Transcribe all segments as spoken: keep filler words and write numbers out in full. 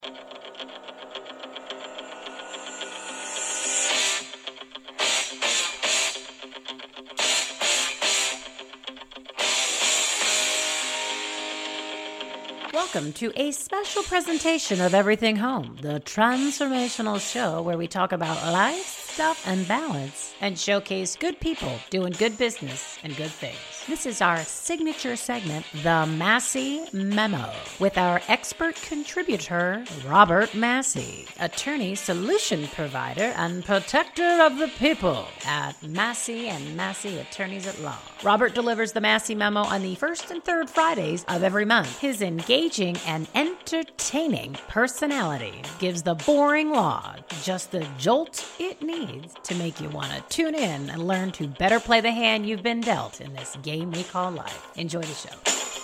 Welcome to a special presentation of Everything Home, the transformational show where we talk about life, stuff, and balance, and showcase good people doing good business and good things. This is our signature segment, The Massey Memo, with our expert contributor, Robert Massey, attorney, solution provider, and protector of the people at Massey and Massey Attorneys at Law. Robert delivers the Massey Memo on the first and third Fridays of every month. His engaging and entertaining personality gives the boring law just the jolt it needs to make you want to tune in and learn to better play the hand you've been dealt in this game we call life. Enjoy the show.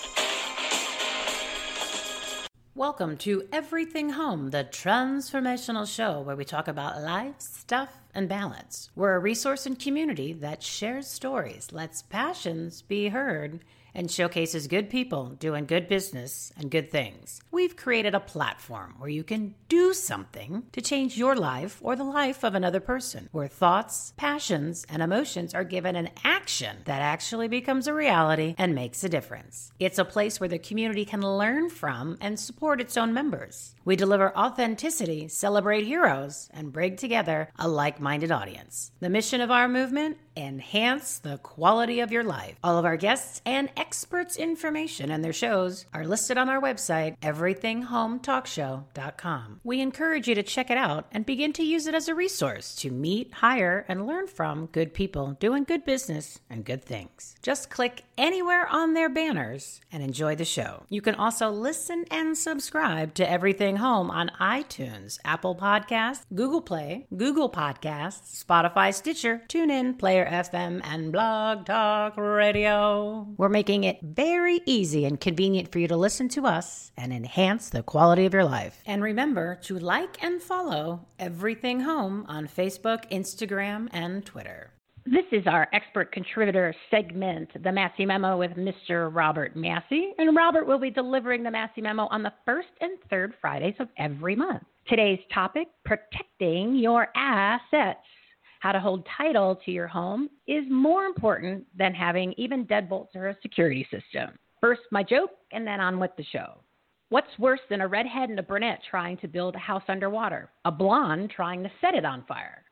Welcome to Everything Home, the transformational show where we talk about life, stuff, and balance. We're a resource and community that shares stories, lets passions be heard, and showcases good people doing good business and good things. We've created a platform where you can do something to change your life or the life of another person, where thoughts, passions, and emotions are given an action that actually becomes a reality and makes a difference. It's a place where the community can learn from and support its own members. We deliver authenticity, celebrate heroes, and bring together a like-minded audience. The mission of our movement: enhance the quality of your life. All of our guests and experts' information and their shows are listed on our website, everything home talk show dot com. We encourage you to check it out and begin to use it as a resource to meet, hire, and learn from good people doing good business and good things. Just click anywhere on their banners and enjoy the show. You can also listen and subscribe to Everything Home on iTunes, Apple Podcasts, Google Play, Google Podcasts, Spotify, Stitcher, TuneIn, Player F M, and Blog Talk Radio. We're making it very easy and convenient for you to listen to us and enhance the quality of your life. And remember to like and follow Everything Home on Facebook, Instagram, and Twitter. This is our expert contributor segment, the Massey Memo with Mister Robert Massey. And Robert will be delivering the Massey Memo on the first and third Fridays of every month. Today's topic: protecting your assets. How to hold title to your home is more important than having even deadbolts or a security system. First, my joke, and then on with the show. What's worse than a redhead and a brunette trying to build a house underwater? A blonde trying to set it on fire.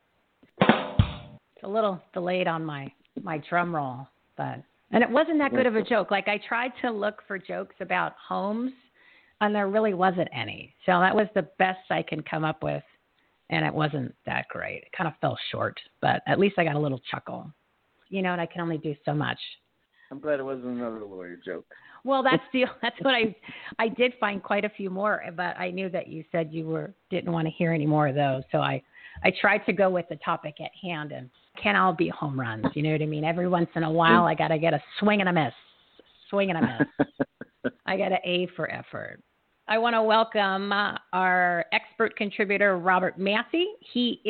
It's a little delayed on my, my drum roll, but and it wasn't that good of a joke. Like, I tried to look for jokes about homes, and there really wasn't any. So that was the best I can come up with. And it wasn't that great. It kind of fell short, but at least I got a little chuckle. You know, and I can only do so much. I'm glad it wasn't another lawyer joke. Well, that's the that's what I I did find quite a few more, but I knew that you said you were didn't want to hear any more of those, so I I tried to go with the topic at hand, and can't all be home runs. You know what I mean? Every once in a while, I got to get a swing and a miss, swing and a miss. I got an A for effort. I want to welcome uh, our expert contributor, Robert Massey. He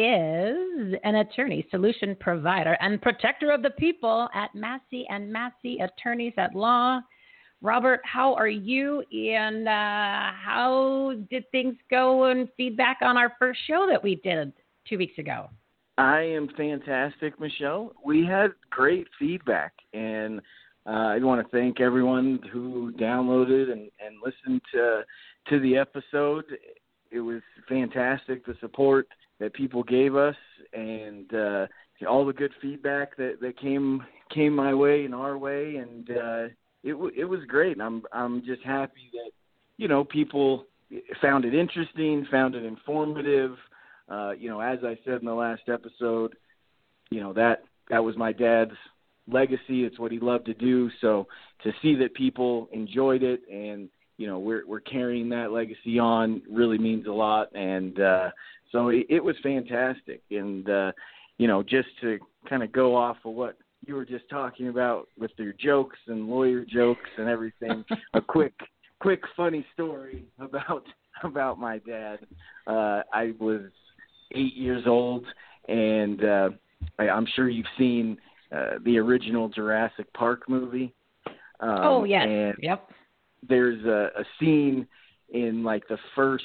is an attorney, solution provider, and protector of the people at Massey and Massey Attorneys at Law. Robert, how are you, and uh, how did things go and feedback on our first show that we did two weeks ago? I am fantastic, Michelle. We had great feedback, and uh, I want to thank everyone who downloaded and, and listened to to the episode. It was fantastic, the support that people gave us, and uh, all the good feedback that, that came came my way and our way, and uh, it w- it was great. And I'm I'm just happy that, you know, people found it interesting, found it informative. Uh, you know, as I said in the last episode, you know, that that was my dad's legacy. It's what he loved to do. So to see that people enjoyed it, and you know, we're we're carrying that legacy on, really means a lot. And uh, so it, it was fantastic. And uh, you know, just to kind of go off of what you were just talking about with your jokes and lawyer jokes and everything, a quick quick funny story about about my dad. Uh, I was eight years old, and uh, I, I'm sure you've seen uh, the original Jurassic Park movie. Um, oh, yes. And yep. There's a, a scene in, like, the first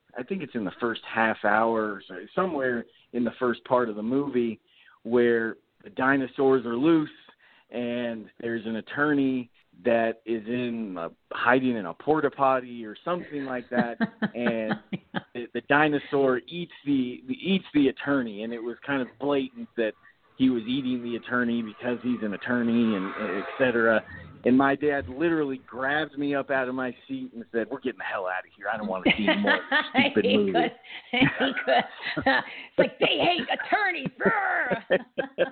I think it's in the first half hour, or somewhere in the first part of the movie, where the dinosaurs are loose and there's an attorney that is in a, hiding in a porta potty or something like that, and the, the dinosaur eats the, the eats the attorney, and it was kind of blatant that he was eating the attorney because he's an attorney, and et cetera. And my dad literally grabs me up out of my seat and said, "We're getting the hell out of here. I don't want to see any more stupid he movies." Could, he could. It's like, they hate attorneys.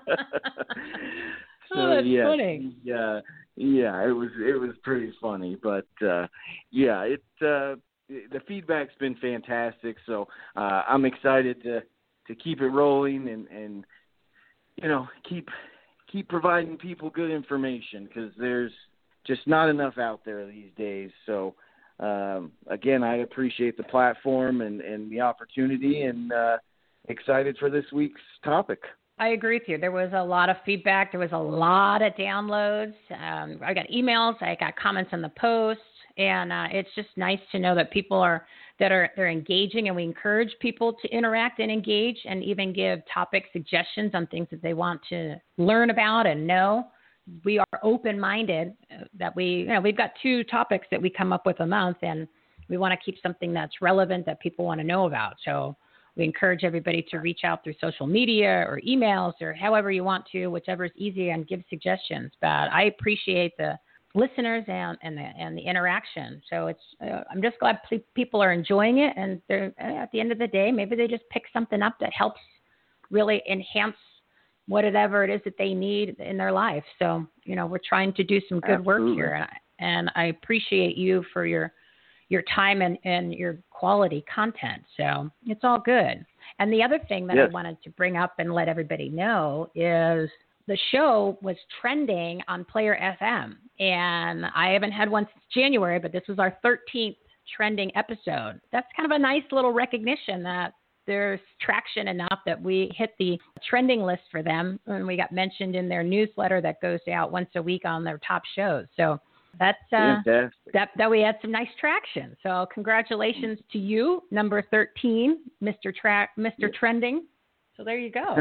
So, oh, that's yeah, funny. Yeah, yeah, it was it was pretty funny, but uh, yeah, it uh, the feedback's been fantastic. So uh, I'm excited to to keep it rolling and, and you know keep keep providing people good information, because there's just not enough out there these days. So um, again, I appreciate the platform and, and the opportunity, and uh, excited for this week's topic. I agree with you. There was a lot of feedback. There was a lot of downloads. Um, I got emails. I got comments on the posts, and uh, it's just nice to know that people are that are they're engaging, and we encourage people to interact and engage, and even give topic suggestions on things that they want to learn about and know. We are open-minded. That we, you know, we've got two topics that we come up with a month, and we want to keep something that's relevant that people want to know about. So we encourage everybody to reach out through social media or emails or however you want to, whichever is easy, and give suggestions. But I appreciate the listeners and, and, the, and the interaction. So it's uh, I'm just glad p- people are enjoying it. And they're, at the end of the day, maybe they just pick something up that helps really enhance whatever it is that they need in their life. So, you know, we're trying to do some good Absolutely. work here. And I appreciate you for your your time and, and your quality content. So it's all good. And the other thing that yes. I wanted to bring up and let everybody know is the show was trending on Player F M. And I haven't had one since January, but this was our thirteenth trending episode. That's kind of a nice little recognition that there's traction enough that we hit the trending list for them. And we got mentioned in their newsletter that goes out once a week on their top shows. So That's uh, that, that we had some nice traction. So congratulations to you, number thirteen, Mister Tra- Mister Trending. So there you go.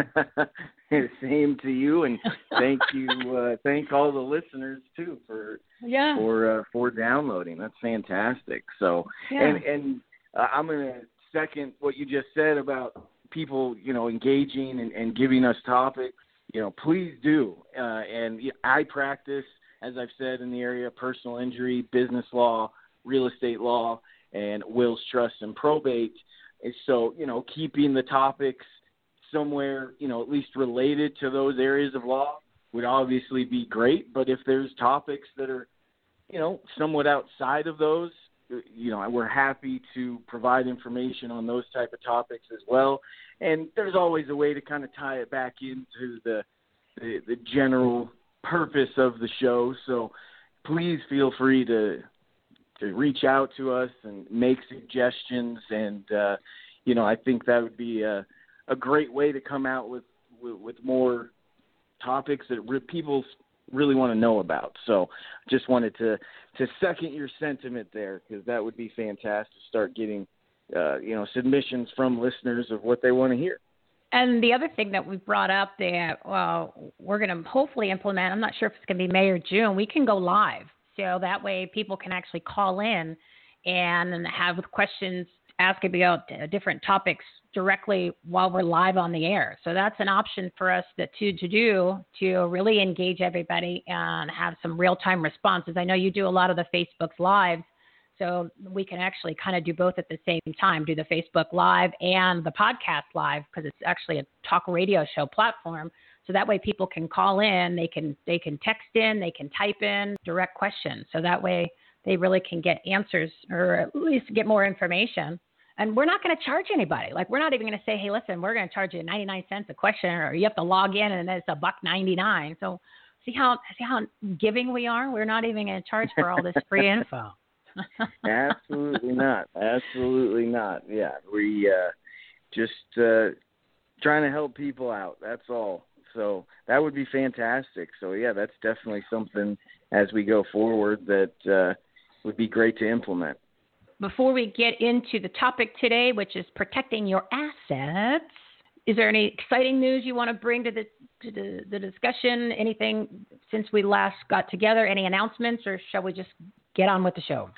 Same to you, and thank you. Uh, thank all the listeners too for yeah. for uh, for downloading. That's fantastic. So yeah. and and uh, I'm gonna second what you just said about people, you know, engaging and, and giving us topics. You know, please do. Uh, and I practice, as I've said, in the area of personal injury, business law, real estate law, and wills, trusts, and probate. And so, you know, keeping the topics somewhere, you know, at least related to those areas of law would obviously be great. But if there's topics that are, you know, somewhat outside of those, you know, we're happy to provide information on those type of topics as well. And there's always a way to kind of tie it back into the the, the general purpose of the show. So please feel free to to reach out to us and make suggestions. And, uh, you know, I think that would be a, a great way to come out with, with, with more topics that re- people really want to know about. So just wanted to, to second your sentiment there, because that would be fantastic to start getting, uh, you know, submissions from listeners of what they want to hear. And the other thing that we brought up that well, we're going to hopefully implement, I'm not sure if it's going to be May or June, we can go live. So that way people can actually call in and have questions, ask about different topics directly while we're live on the air. So that's an option for us that, to, to do to really engage everybody and have some real-time responses. I know you do a lot of the Facebook's lives, so we can actually kind of do both at the same time, do the Facebook Live and the podcast live, because it's actually a talk radio show platform. So that way people can call in, they can they can text in, they can type in direct questions. So that way they really can get answers, or at least get more information. And we're not going to charge anybody. Like, we're not even going to say, hey, listen, we're going to charge you ninety-nine cents a question, or you have to log in and it's a buck ninety-nine. So see how see how giving we are? We're not even going to charge for all this free info. Absolutely not. Absolutely not. Yeah, we uh, just uh, trying to help people out. That's all. So that would be fantastic. So, yeah, that's definitely something as we go forward that uh, would be great to implement. before we get into the topic today, which is protecting your assets, is there any exciting news you want to bring to the to the, the discussion? Anything since we last got together? Any announcements, or shall we just get on with the show?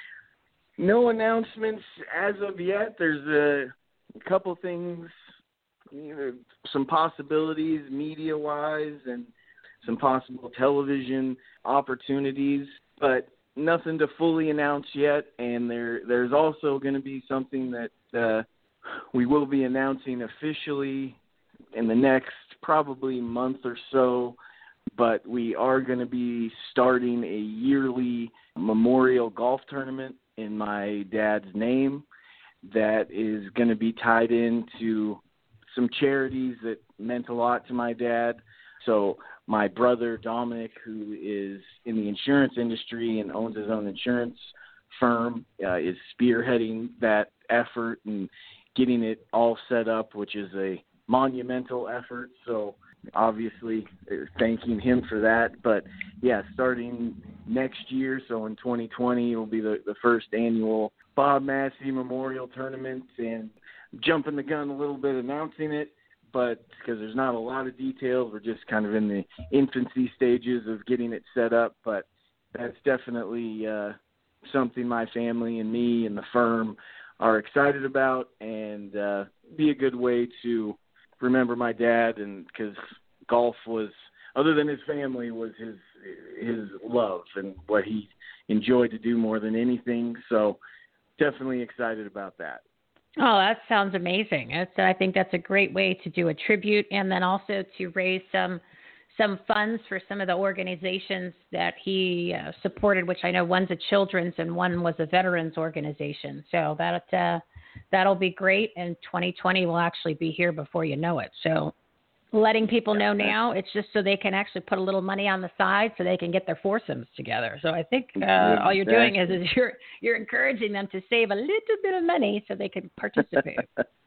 No announcements as of yet. There's a, a couple things, you know, some possibilities media-wise and some possible television opportunities, but nothing to fully announce yet. And there, there's also going to be something that uh, we will be announcing officially in the next probably month or so, but we are going to be starting a yearly memorial golf tournament in my dad's name that is going to be tied into some charities that meant a lot to my dad. So my brother Dominic, who is in the insurance industry and owns his own insurance firm, uh, is spearheading that effort and getting it all set up, which is a monumental effort. So obviously thanking him for that. But yeah, starting next year, so in twenty twenty, will be the, the first annual Bob Massey Memorial Tournament, and jumping the gun a little bit announcing it, but because there's not a lot of details, we're just kind of in the infancy stages of getting it set up. But that's definitely uh, something my family and me and the firm are excited about, and uh, be a good way to remember my dad, and because golf was, other than his family, was his his love and what he enjoyed to do more than anything. So definitely excited about that. Oh, that sounds amazing. That's, I think that's a great way to do a tribute, and then also to raise some some funds for some of the organizations that he uh, supported, which I know one's a children's and one was a veterans organization. So that uh, that'll be great, and twenty twenty will actually be here before you know it. So letting people know now, it's just so they can actually put a little money on the side so they can get their foursomes together. So I think uh, exactly. all you're doing is, is you're you're encouraging them to save a little bit of money so they can participate.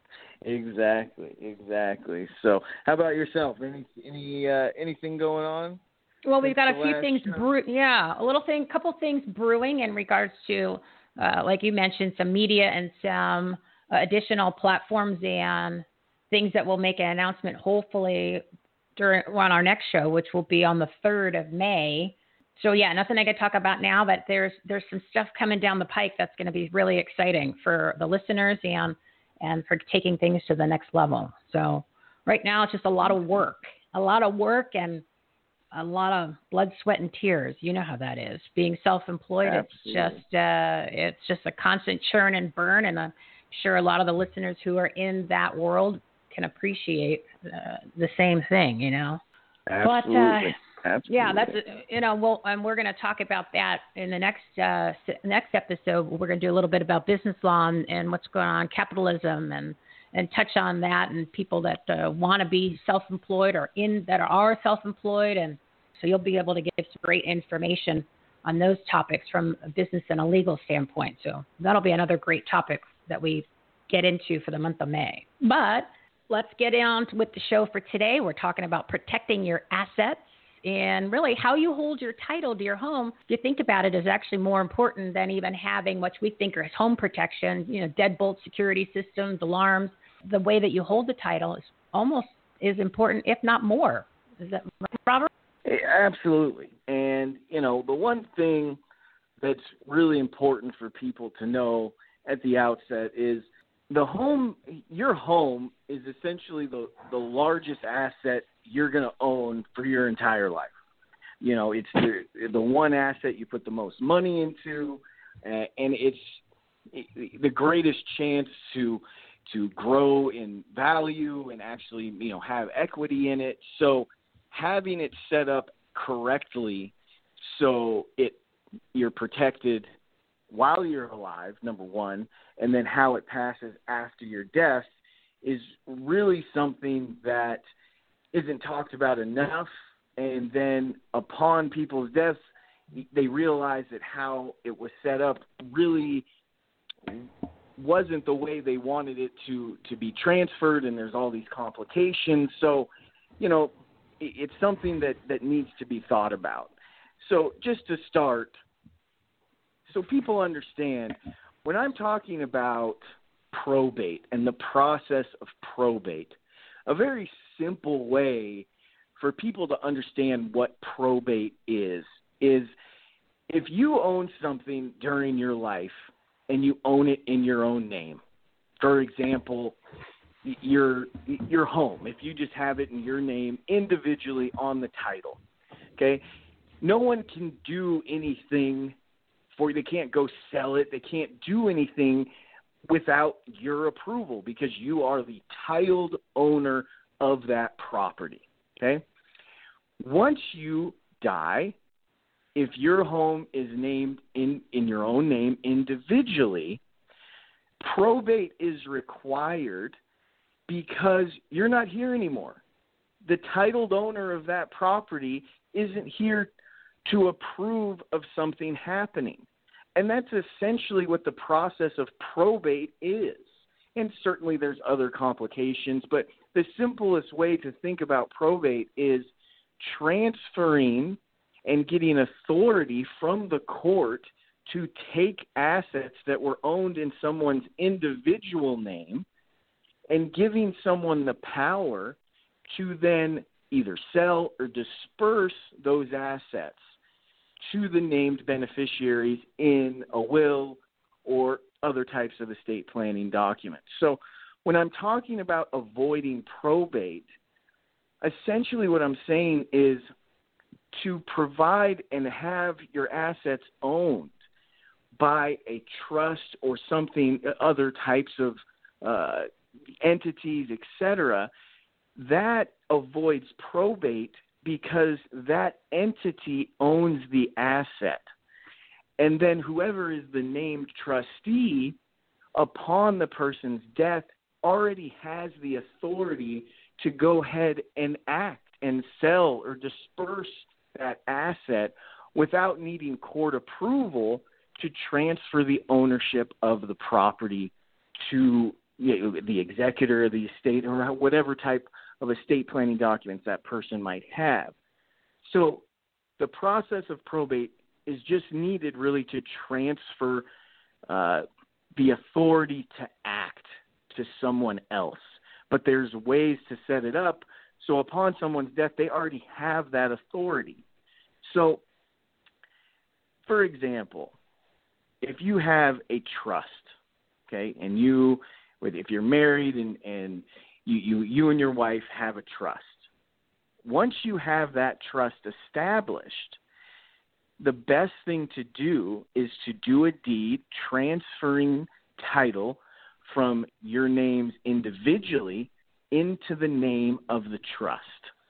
Exactly, exactly. So how about yourself? Any any uh, anything going on? Well, we've got a few things brew. Yeah, a little thing, couple things brewing in regards to, uh, like you mentioned, some media and some uh, additional platforms and things that will make an announcement hopefully during on our next show, which will be on the third of May. So yeah, nothing I can talk about now, but there's there's some stuff coming down the pike that's going to be really exciting for the listeners and and for taking things to the next level. So right now it's just a lot of work, a lot of work and a lot of blood, sweat, and tears. You know how that is. Being self-employed, Absolutely. it's just uh, it's just a constant churn and burn, and I'm sure a lot of the listeners who are in that world can appreciate uh, the same thing, you know. Absolutely. But, uh, Absolutely. Yeah, that's you know. Well, and we're going to talk about that in the next uh, next episode. We're going to do a little bit about business law and, and what's going on, capitalism, and and touch on that, and people that uh, want to be self-employed or in that are self-employed, and so you'll be able to give some great information on those topics from a business and a legal standpoint. So that'll be another great topic that we get into for the month of May. But let's get on with the show for today. We're talking about protecting your assets. And really how you hold your title to your home, if you think about it, is actually more important than even having what we think are home protection, you know, deadbolt security systems, alarms. The way that you hold the title is almost as important, if not more. Is that right, Robert? Absolutely. And, you know, the one thing that's really important for people to know at the outset is the home, your home is essentially the, the largest asset you're going to own for your entire life. You know, it's the, the one asset you put the most money into, uh, and it's the greatest chance to to grow in value and actually, you know, have equity in it. So having it set up correctly so it you're protected while you're alive, number one, and then how it passes after your death is really something that isn't talked about enough. And then upon people's deaths, they realize that how it was set up really wasn't the way they wanted it to, to be transferred, and there's all these complications. So, you know, it's something that, that needs to be thought about. So just to start, so people understand, when I'm talking about probate and the process of probate, a very simple way for people to understand what probate is, is if you own something during your life and you own it in your own name, for example, your your home, if you just have it in your name individually on the title, okay, no one can do anything for you. They can't go sell it. They can't do anything without your approval because you are the titled owner of that property, okay? Once you die, if your home is named in, in your own name individually, probate is required because you're not here anymore. The titled owner of that property isn't here to approve of something happening. And that's essentially what the process of probate is. And certainly there's other complications, but the simplest way to think about probate is transferring and getting authority from the court to take assets that were owned in someone's individual name and giving someone the power to then either sell or disperse those assets to the named beneficiaries in a will or other types of estate planning documents. So when I'm talking about avoiding probate, essentially what I'm saying is to provide and have your assets owned by a trust or something, other types of uh, entities, et cetera, that avoids probate because that entity owns the asset. And then whoever is the named trustee upon the person's death already has the authority to go ahead and act and sell or disperse that asset without needing court approval to transfer the ownership of the property to, you know, the executor of the estate or whatever type of estate planning documents that person might have. So the process of probate is just needed really to transfer uh, the authority to act to someone else. But there's ways to set it up so upon someone's death, they already have that authority. So, for example, if you have a trust, okay, and you, if you're married and, and you, you, you and your wife have a trust, once you have that trust established, the best thing to do is to do a deed transferring title from your names individually into the name of the trust.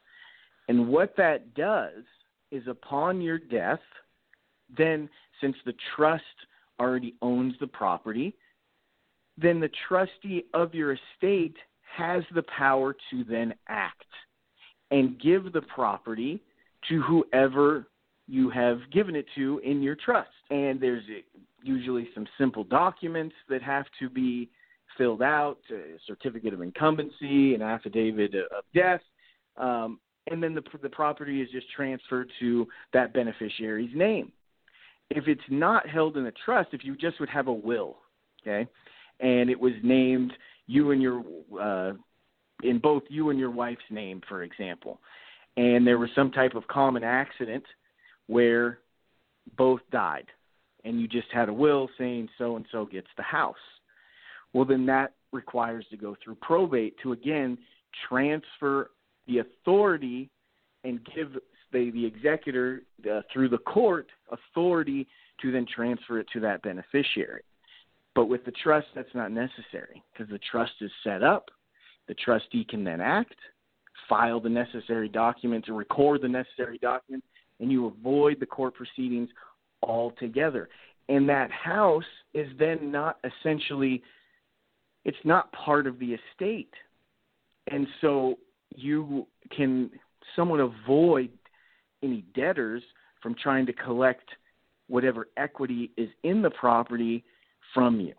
And what that does is upon your death, then since the trust already owns the property, then the trustee of your estate has the power to then act and give the property to whoever you have given it to in your trust. And there's usually some simple documents that have to be filled out, a certificate of incumbency, an affidavit of death, um, and then the, the property is just transferred to that beneficiary's name. If it's not held in a trust, if you just would have a will, okay, and it was named you and your uh, in both you and your wife's name, for example, and there was some type of common accident where both died, and you just had a will saying so-and-so gets the house. Well, then that requires to go through probate to, again, transfer the authority and give the, the executor, uh, through the court, authority to then transfer it to that beneficiary. But with the trust, that's not necessary because the trust is set up. The trustee can then act, file the necessary documents, or record the necessary documents, and you avoid the court proceedings altogether. And that house is then not essentially, it's not part of the estate. And so you can somewhat avoid any debtors from trying to collect whatever equity is in the property from you.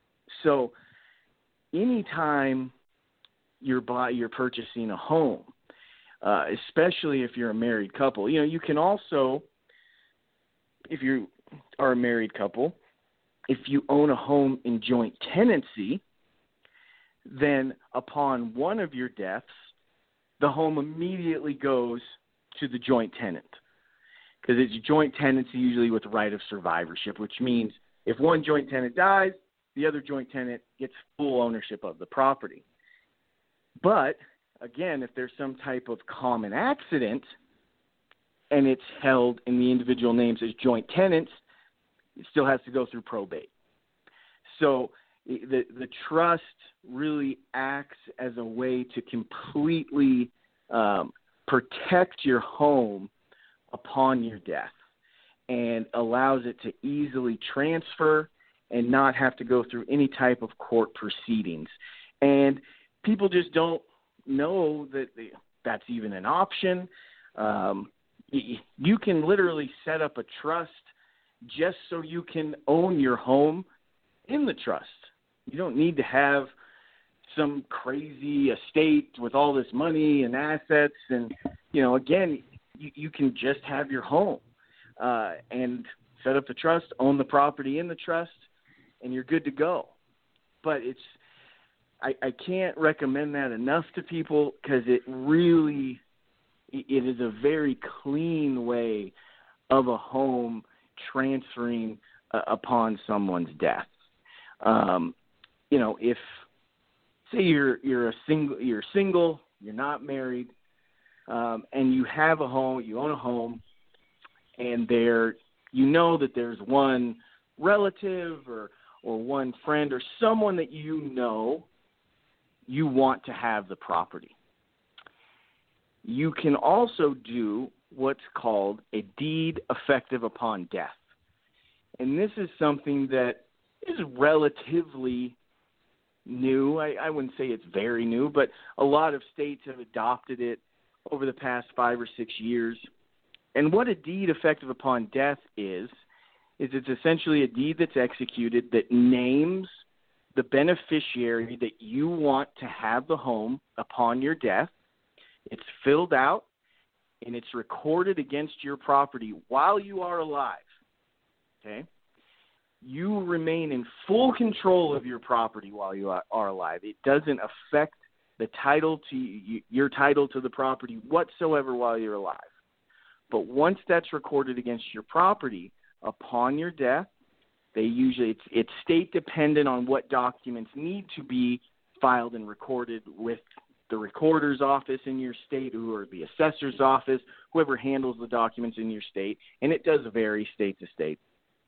So anytime you're buy, you're purchasing a home, uh, especially if you're a married couple, you know, you can also, if you are a married couple, if you own a home in joint tenancy, then upon one of your deaths, the home immediately goes to the joint tenant, because it's a joint tenancy usually with right of survivorship, which means if one joint tenant dies, the other joint tenant gets full ownership of the property. But, again, if there's some type of common accident and it's held in the individual names as joint tenants, it still has to go through probate. So the the trust really acts as a way to completely um, protect your home upon your death and allows it to easily transfer and not have to go through any type of court proceedings. And people just don't know that they, that's even an option. Um, you can literally set up a trust just so you can own your home in the trust. You don't need to have some crazy estate with all this money and assets. And, you know, again, you, you can just have your home uh, and set up the trust, own the property in the trust, and you're good to go. But it's, I, I can't recommend that enough to people, because it really, it is a very clean way of a home transferring uh, upon someone's death. Um, you know, if say you're you're a single, you're single, you're not married, um, and you have a home, you own a home, and there, you know that there's one relative or or one friend or someone that you know you want to have the property. You can also do what's called a deed effective upon death. And this is something that is relatively new. I, I wouldn't say it's very new, but a lot of states have adopted it over the past five or six years. And what a deed effective upon death is, is it's essentially a deed that's executed that names the beneficiary that you want to have the home upon your death. It's filled out, and it's recorded against your property while you are alive. Okay? You remain in full control of your property while you are alive. It doesn't affect the title to you, your title to the property whatsoever while you're alive. But once that's recorded against your property upon your death, they usually it's, it's state dependent on what documents need to be filed and recorded with the recorder's office in your state, or the assessor's office, whoever handles the documents in your state, and it does vary state to state.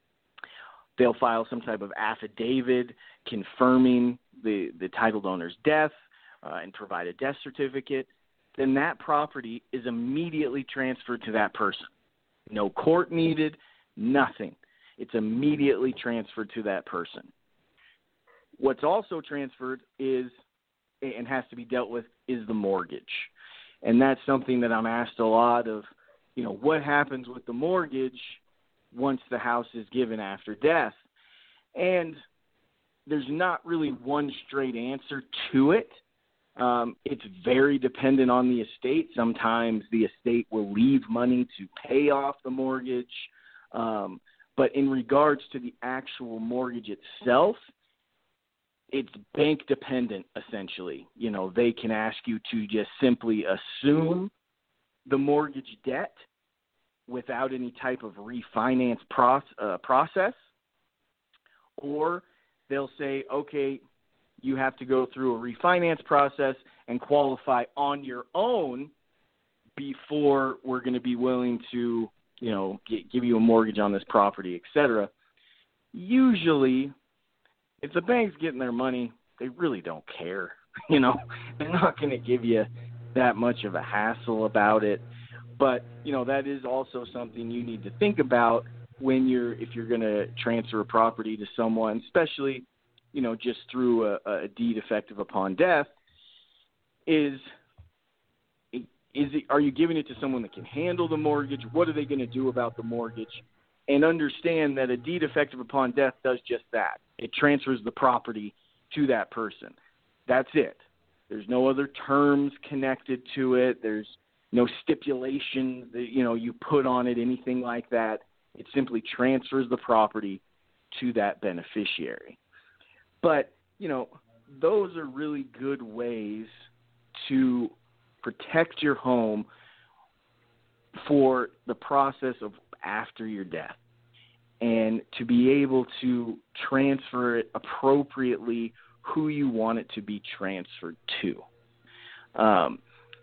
They'll file some type of affidavit confirming the, the titled owner's death uh, and provide a death certificate. Then that property is immediately transferred to that person. No court needed, nothing. It's immediately transferred to that person. What's also transferred is, and has to be dealt with, is the mortgage. And that's something that I'm asked a lot of, you know, what happens with the mortgage once the house is given after death? And there's not really one straight answer to it. Um, it's very dependent on the estate. Sometimes the estate will leave money to pay off the mortgage. Um, but in regards to the actual mortgage itself, it's bank dependent, essentially. You know, they can ask you to just simply assume the mortgage debt without any type of refinance proce- uh, process, or they'll say, okay, you have to go through a refinance process and qualify on your own before we're going to be willing to, you know, get, give you a mortgage on this property, et cetera. Usually, if the bank's getting their money, they really don't care. You know, they're not going to give you that much of a hassle about it. But, you know, that is also something you need to think about when you're, if you're going to transfer a property to someone, especially, you know, just through a, a deed effective upon death, is, is it, are you giving it to someone that can handle the mortgage? What are they going to do about the mortgage? And understand that a deed effective upon death does just that. It transfers the property to that person. That's it. There's no other terms connected to it. There's no stipulation that, you know, you put on it, anything like that. It simply transfers the property to that beneficiary. But, you know, those are really good ways to protect your home for the process of after your death, and to be able to transfer it appropriately who you want it to be transferred to. Um,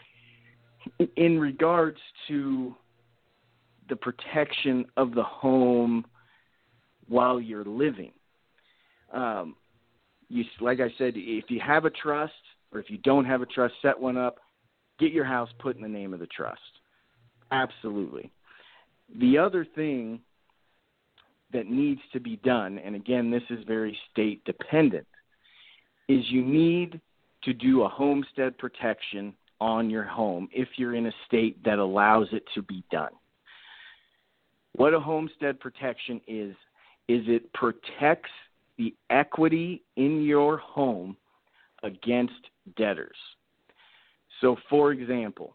in regards to the protection of the home while you're living, um, you, like I said, if you have a trust, or if you don't have a trust, set one up. Get your house put in the name of the trust. Absolutely. The other thing that needs to be done, and again, this is very state dependent, is you need to do a homestead protection on your home if you're in a state that allows it to be done. What a homestead protection is, is it protects the equity in your home against debtors. So, for example,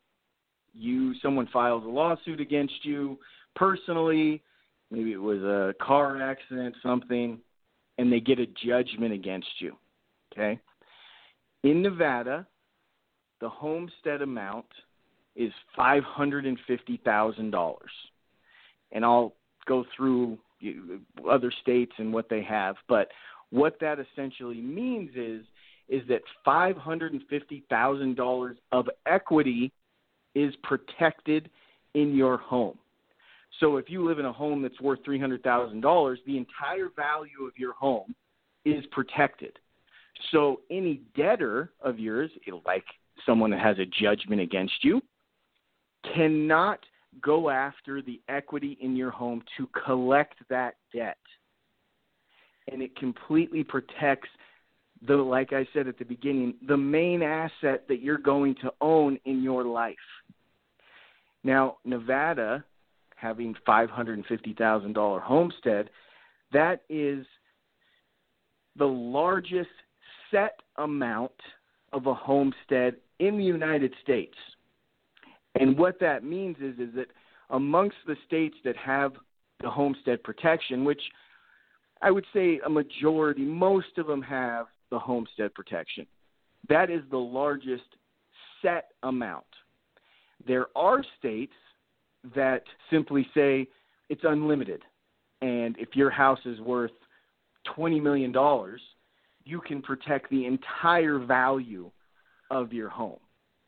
you someone files a lawsuit against you personally, maybe it was a car accident, something, and they get a judgment against you, okay? In Nevada, the homestead amount is five hundred fifty thousand dollars. And I'll go through other states and what they have, but what that essentially means is is that five hundred fifty thousand dollars of equity is protected in your home. So if you live in a home that's worth three hundred thousand dollars, the entire value of your home is protected. So any debtor of yours, like someone that has a judgment against you, cannot go after the equity in your home to collect that debt. And it completely protects the, like I said at the beginning, the main asset that you're going to own in your life. Now, Nevada, having five hundred fifty thousand dollars homestead, that is the largest set amount of a homestead in the United States. And what that means is, is that amongst the states that have the homestead protection, which I would say a majority, most of them have the homestead protection. That is the largest set amount. There are states that simply say it's unlimited. And if your house is worth twenty million dollars, you can protect the entire value of your home.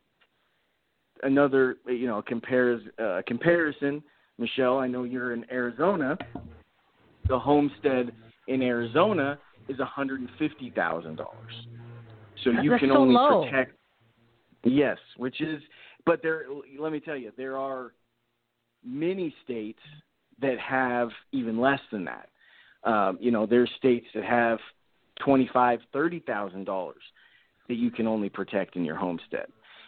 Another, you know, compares, uh, comparison, Michelle, I know you're in Arizona. The homestead in Arizona is one hundred fifty thousand dollars. So you That's can so only low. protect. Yes, which is, but there. Let me tell you, there are many states that have even less than that. Um, you know, there's states that have twenty-five, thirty thousand dollars that you can only protect in your homestead.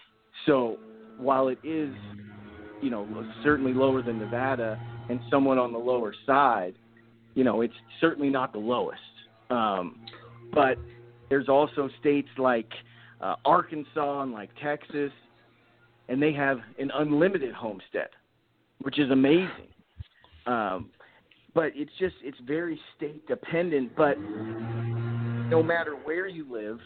So while it is, you know, certainly lower than Nevada and somewhat on the lower side, you know, it's certainly not the lowest. Um, but there's also states like uh, Arkansas and like Texas, and they have an unlimited homestead, which is amazing. Um, but it's just, it's very state dependent. But no matter where you live,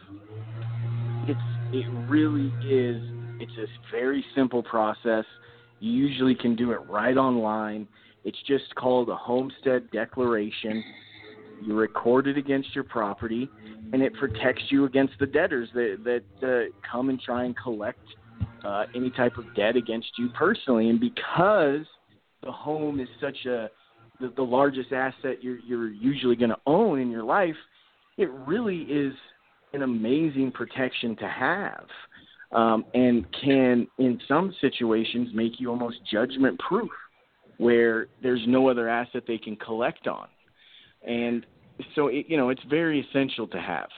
it's, it really is, it's a very simple process. You usually can do it right online. It's just called a homestead declaration. You record it against your property, and it protects you against the debtors that, that uh, come and try and collect uh, any type of debt against you personally. And because the home is such a the, the largest asset you're, you're usually going to own in your life, it really is an amazing protection to have, um, and can, in some situations, make you almost judgment-proof, where there's no other asset they can collect on. And so, it, you know, it's very essential to have.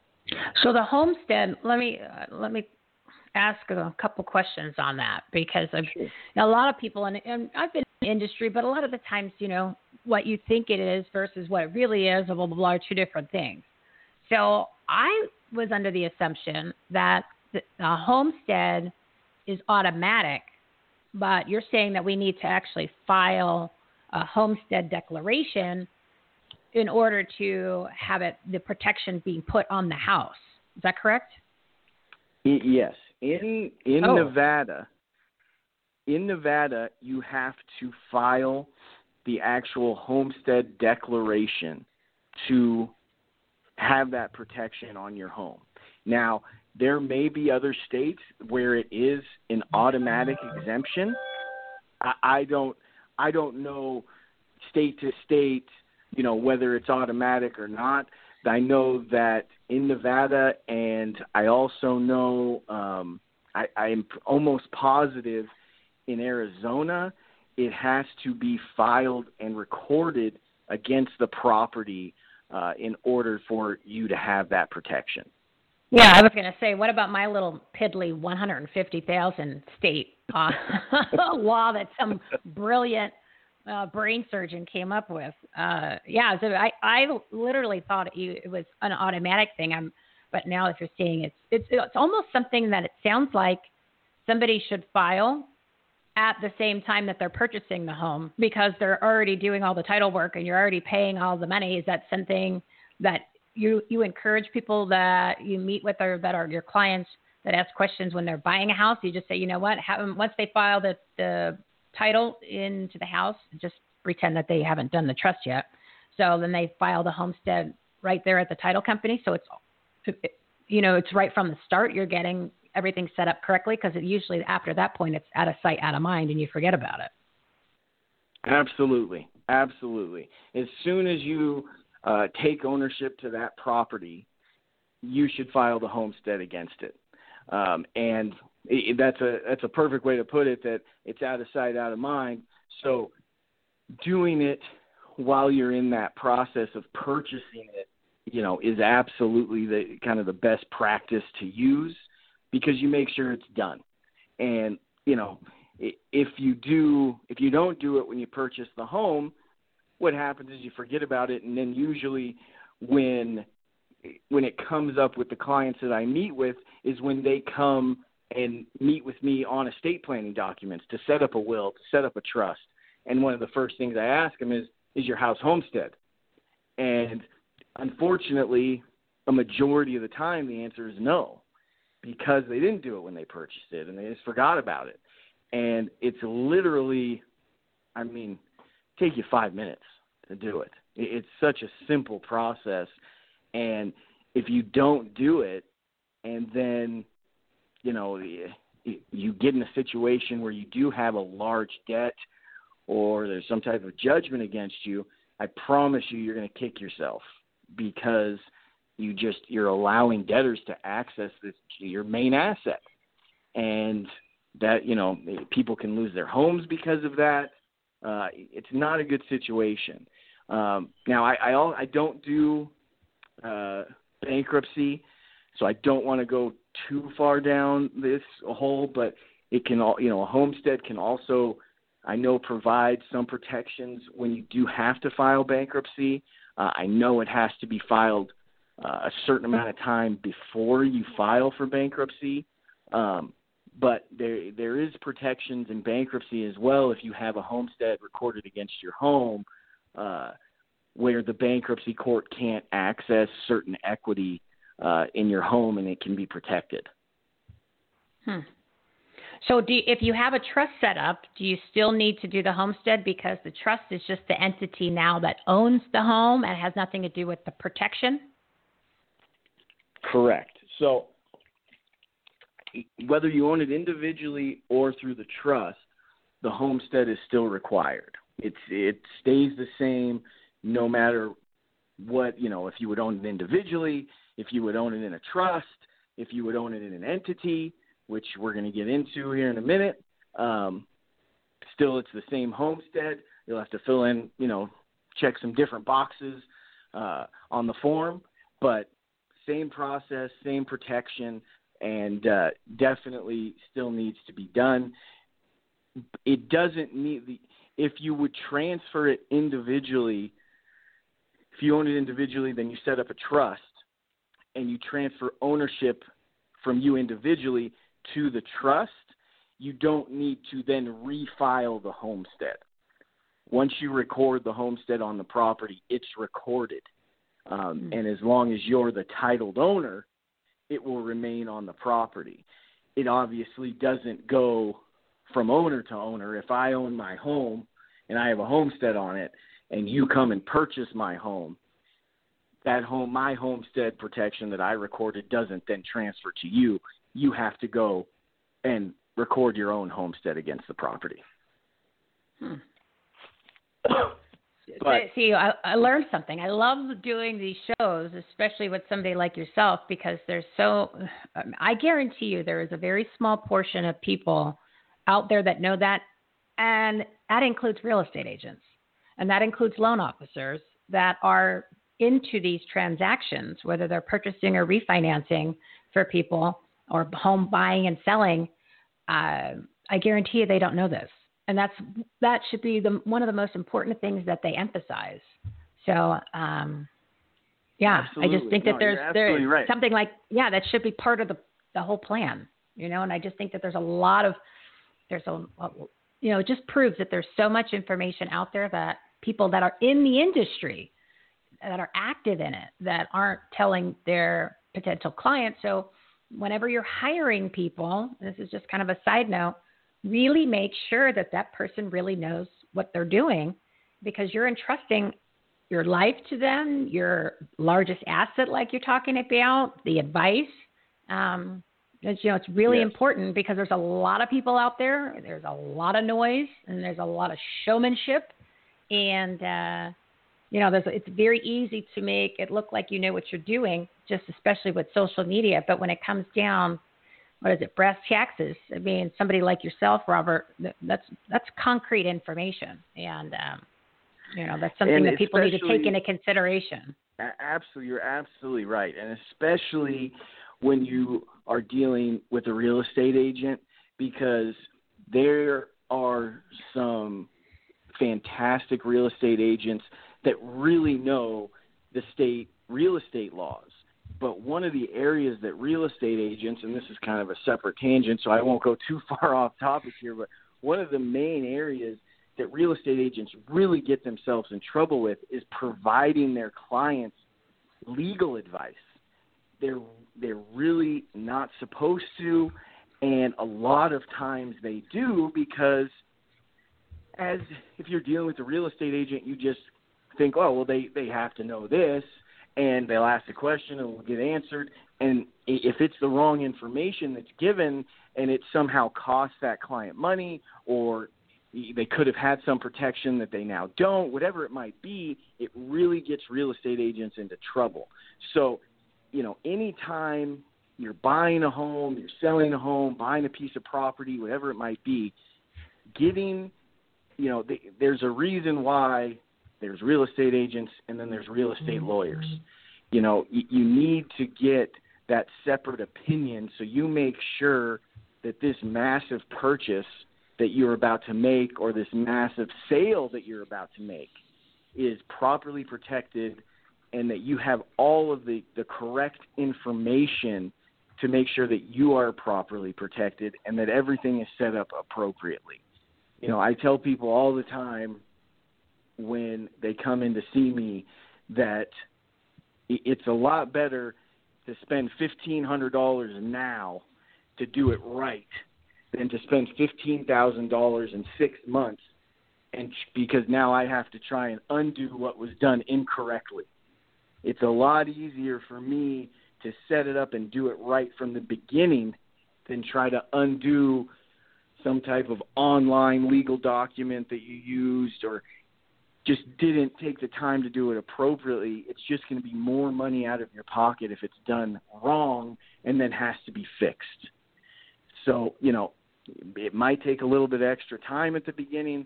So the homestead, let me uh, let me ask a couple questions on that, because I've, Sure. a lot of people, and, and I've been in the industry, but a lot of the times, you know, what you think it is versus what it really is, blah, blah, blah, are two different things. So I was under the assumption that the, the homestead is automatic, but you're saying that we need to actually file a homestead declaration in order to have it, the protection being put on the house. Is that correct? Yes. In in oh. Nevada, in Nevada, you have to file the actual homestead declaration to have that protection on your home. Now, there may be other states where it is an automatic exemption. I, I don't I don't know state to state, you know, whether it's automatic or not. I know that in Nevada, and I also know, um, I, I'm almost positive in Arizona, it has to be filed and recorded against the property uh, in order for you to have that protection. Yeah, I was going to say, what about my little piddly one hundred fifty thousand state uh, law that some brilliant uh, brain surgeon came up with? Uh, yeah, so I, I literally thought it, it was an automatic thing. I'm, but now if you're seeing it, it's it's almost something that it sounds like somebody should file at the same time that they're purchasing the home, because they're already doing all the title work and you're already paying all the money. Is that something that you you encourage people that you meet with, or that are your clients that ask questions when they're buying a house? You just say, you know what, have them, once they file the, the title into the house, just pretend that they haven't done the trust yet. So then they file the homestead right there at the title company. So it's, you know, it's right from the start. You're getting everything set up correctly, because it usually after that point, it's out of sight, out of mind, and you forget about it. Absolutely. Absolutely. As soon as you uh, take ownership to that property, you should file the homestead against it. Um, and it, that's a that's a perfect way to put it, that it's out of sight, out of mind. So doing it while you're in that process of purchasing it, you know, is absolutely the kind of the best practice to use, because you make sure it's done. And, you know, if you do, if you don't do it when you purchase the home, what happens is you forget about it. And then usually when, when it comes up with the clients that I meet with is when they come and meet with me on estate planning documents to set up a will, to set up a trust. And one of the first things I ask them is, is your house homestead? And unfortunately, a majority of the time, the answer is no, because they didn't do it when they purchased it and they just forgot about it. And it's literally, I mean, take you five minutes to do it. It's such a simple process. And if you don't do it, and then, you know, you get in a situation where you do have a large debt or there's some type of judgment against you, I promise you, you're going to kick yourself, because you just, you're allowing debtors to access this, your main asset. And that, you know, people can lose their homes because of that. Uh, it's not a good situation. Um, now, I, I, I don't do uh, bankruptcy, so I don't want to go too far down this hole, but it can, all, you know, a homestead can also, I know, provide some protections when you do have to file bankruptcy. Uh, I know it has to be filed uh, a certain amount of time before you file for bankruptcy. Um, but there there is protections in bankruptcy as well if you have a homestead recorded against your home, uh, where the bankruptcy court can't access certain equity uh, in your home, and it can be protected. Hmm. So do you, if you have a trust set up, do you still need to do the homestead, because the trust is just the entity now that owns the home and has nothing to do with the protection? Correct. So whether you own it individually or through the trust, the homestead is still required. It's it stays the same no matter what, you know, if you would own it individually, if you would own it in a trust, if you would own it in an entity, which we're going to get into here in a minute. Um, still, it's the same homestead. You'll have to fill in, you know, check some different boxes uh, on the form, but same process, same protection, and uh, definitely still needs to be done. It doesn't need the, if you would transfer it individually, if you own it individually, then you set up a trust and you transfer ownership from you individually to the trust, you don't need to then refile the homestead. once you record the homestead on the property, it's recorded. Um, and as long as you're the titled owner, it will remain on the property. It obviously doesn't go from owner to owner. If I own my home and I have a homestead on it and you come and purchase my home, that home, my homestead protection that I recorded doesn't then transfer to you. You have to go and record your own homestead against the property. Hmm. But, See, I, I learned something. I love doing these shows, especially with somebody like yourself, because there's so, um, I guarantee you there is a very small portion of people out there that know that, and that includes real estate agents, and that includes loan officers that are into these transactions, whether they're purchasing or refinancing for people or home buying and selling. Uh, I guarantee you they don't know this. And that's that should be the one of the most important things that they emphasize. So, um, yeah, absolutely. I just think that no, there's there's right. something like yeah that should be part of the the whole plan, you know. And I just think that there's a lot of there's a you know it just proves that there's so much information out there that people that are in the industry that are active in it that aren't telling their potential clients. So, whenever you're hiring people, this is just kind of a side note. Really make sure that that person really knows what they're doing, because you're entrusting your life to them, your largest asset, like you're talking about, the advice. Um, it's, you know, it's really yes. important because there's a lot of people out there. There's a lot of noise and there's a lot of showmanship. And, uh, you know, there's, it's very easy to make it look like you know what you're doing, just especially with social media. But when it comes down, what is it, brass taxes? I mean, somebody like yourself, Robert, that's that's concrete information, and um, you know that's something and that people need to take into consideration. Absolutely, you're absolutely right, and especially when you are dealing with a real estate agent, because there are some fantastic real estate agents that really know the state real estate laws. But one of the areas that real estate agents, and this is kind of a separate tangent, so I won't go too far off topic here, but one of the main areas that real estate agents really get themselves in trouble with is providing their clients legal advice. They're they're really not supposed to, and a lot of times they do, because as if you're dealing with a real estate agent, you just think, oh, well, they, they have to know this. And they'll ask a question and it will get answered. And if it's the wrong information that's given and it somehow costs that client money, or they could have had some protection that they now don't, whatever it might be, it really gets real estate agents into trouble. So, you know, anytime you're buying a home, you're selling a home, buying a piece of property, whatever it might be, getting, you know, the, there's a reason why there's real estate agents, and then there's real estate lawyers. You know, you, you need to get that separate opinion so you make sure that this massive purchase that you're about to make, or this massive sale that you're about to make, is properly protected, and that you have all of the, the correct information to make sure that you are properly protected and that everything is set up appropriately. You know, I tell people all the time, when they come in to see me, that it's a lot better to spend fifteen hundred dollars now to do it right than to spend fifteen thousand dollars in six months, and because now I have to try and undo what was done incorrectly. It's a lot easier for me to set it up and do it right from the beginning than try to undo some type of online legal document that you used or just didn't take the time to do it appropriately. It's just going to be more money out of your pocket if it's done wrong and then has to be fixed. So, you know, it might take a little bit extra time at the beginning,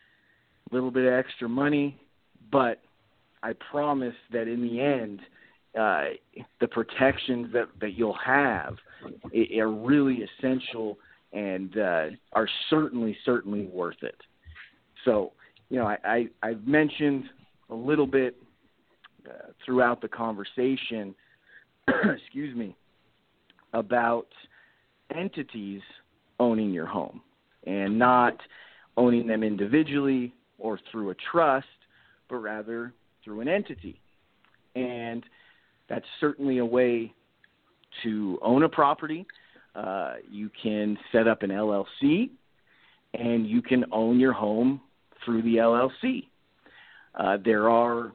a little bit of extra money, but I promise that in the end, uh, the protections that, that you'll have are really essential and uh, are certainly, certainly worth it. So, you know, I, I, I've mentioned a little bit uh, throughout the conversation, excuse me, about entities owning your home and not owning them individually, or through a trust, but rather through an entity. And that's certainly a way to own a property. Uh, you can set up an L L C, and you can own your home through the L L C. Uh, there are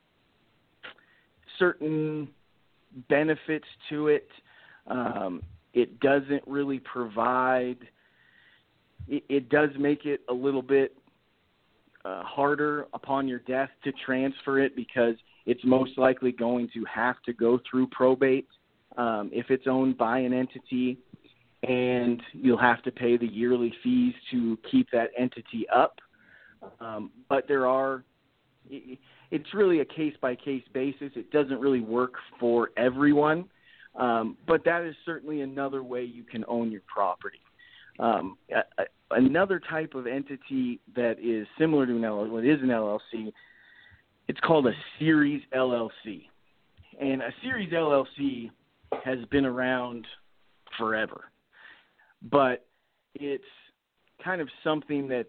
certain benefits to it. Um, it doesn't really provide it, it does make it a little bit uh, harder upon your death to transfer it, because it's most likely going to have to go through probate um, if it's owned by an entity, and you'll have to pay the yearly fees to keep that entity up. Um, but there are it, it's really a case-by-case basis. It doesn't really work for everyone, um, but that is certainly another way you can own your property. Um, a, a, another type of entity that is similar to an L L C, well, it is an L L C, it's called a series L L C. And a series L L C has been around forever, but it's kind of something that's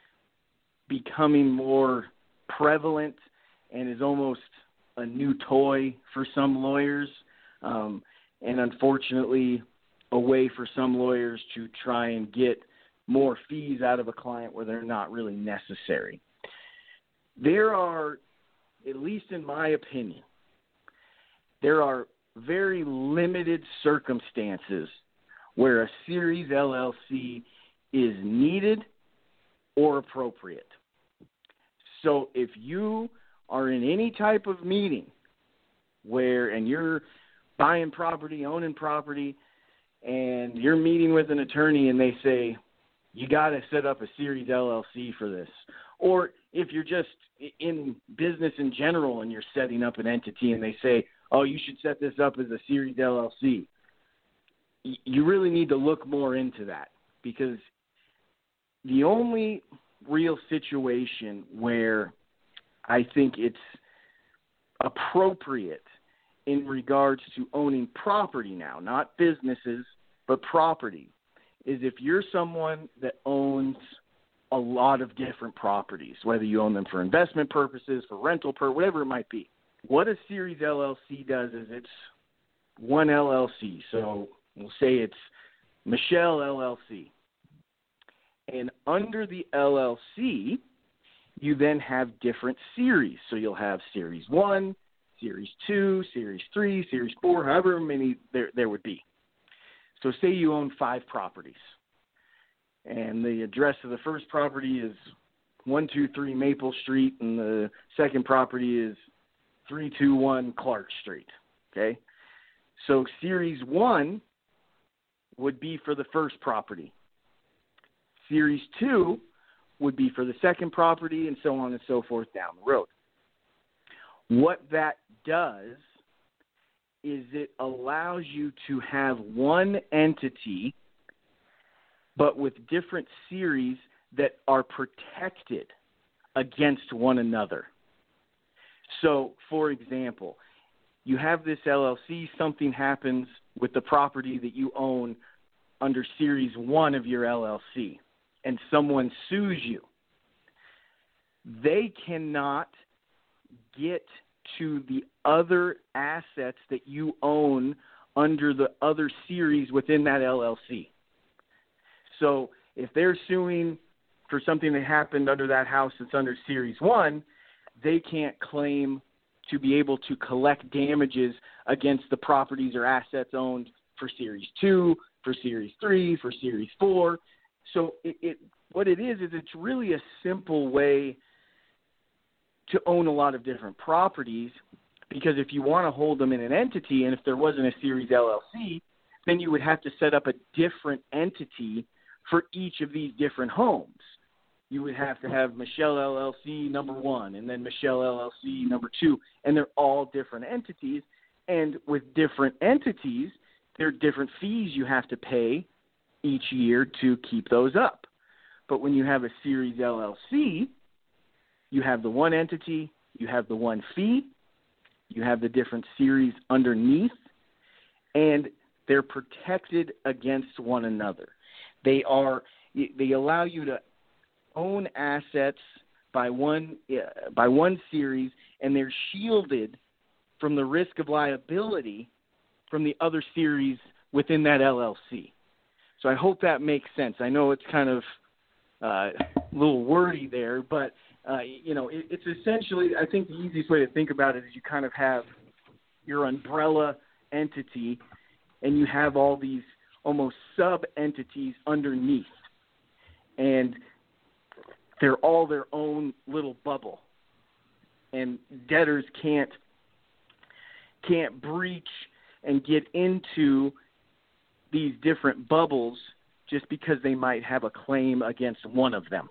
becoming more prevalent and is almost a new toy for some lawyers, um, and unfortunately a way for some lawyers to try and get more fees out of a client where they're not really necessary. There are, at least in my opinion, there are very limited circumstances where a series L L C is needed or appropriate. So if you are in any type of meeting where, and you're buying property, owning property, and you're meeting with an attorney and they say, you got to set up a series L L C for this. Or if you're just in business in general and you're setting up an entity and they say, oh, you should set this up as a series L L C, you really need to look more into that, because the only real situation where I think it's appropriate in regards to owning property now, not businesses, but property, is if you're someone that owns a lot of different properties, whether you own them for investment purposes, for rental purposes, whatever it might be. What a series L L C does is it's one L L C. So we'll say it's Michelle L L C. And under the L L C, you then have different series. So you'll have Series one, Series two, Series three, Series four, however many there, there would be. So say you own five properties, and the address of the first property is one two three Maple Street, and the second property is three two one Clark Street, okay? So Series one would be for the first property. Series two would be for the second property, and so on and so forth down the road. What that does is it allows you to have one entity, but with different series that are protected against one another. So, for example, you have this L L C, something happens with the property that you own under Series one of your L L C, and someone sues you. They cannot get to the other assets that you own under the other series within that L L C. So if they're suing for something that happened under that house that's under Series one, they can't claim to be able to collect damages against the properties or assets owned for Series two, for Series three, for Series four. So it, it what it is is it's really a simple way to own a lot of different properties, because if you want to hold them in an entity, and if there wasn't a Series L L C, then you would have to set up a different entity for each of these different homes. You would have to have Michelle L L C number one, and then Michelle L L C number two, and they're all different entities. And with different entities, there are different fees you have to pay each year to keep those up. But when you have a Series L L C, you have the one entity, you have the one fee, you have the different series underneath, and they're protected against one another. They are they allow you to own assets by one uh, by one series, and they're shielded from the risk of liability from the other series within that L L C. So I hope that makes sense. I know it's kind of uh, a little wordy there, but uh, you know, it, it's essentially, I think the easiest way to think about it is you kind of have your umbrella entity, and you have all these almost sub-entities underneath, and they're all their own little bubble, and debtors can't can't breach and get into these different bubbles just because they might have a claim against one of them.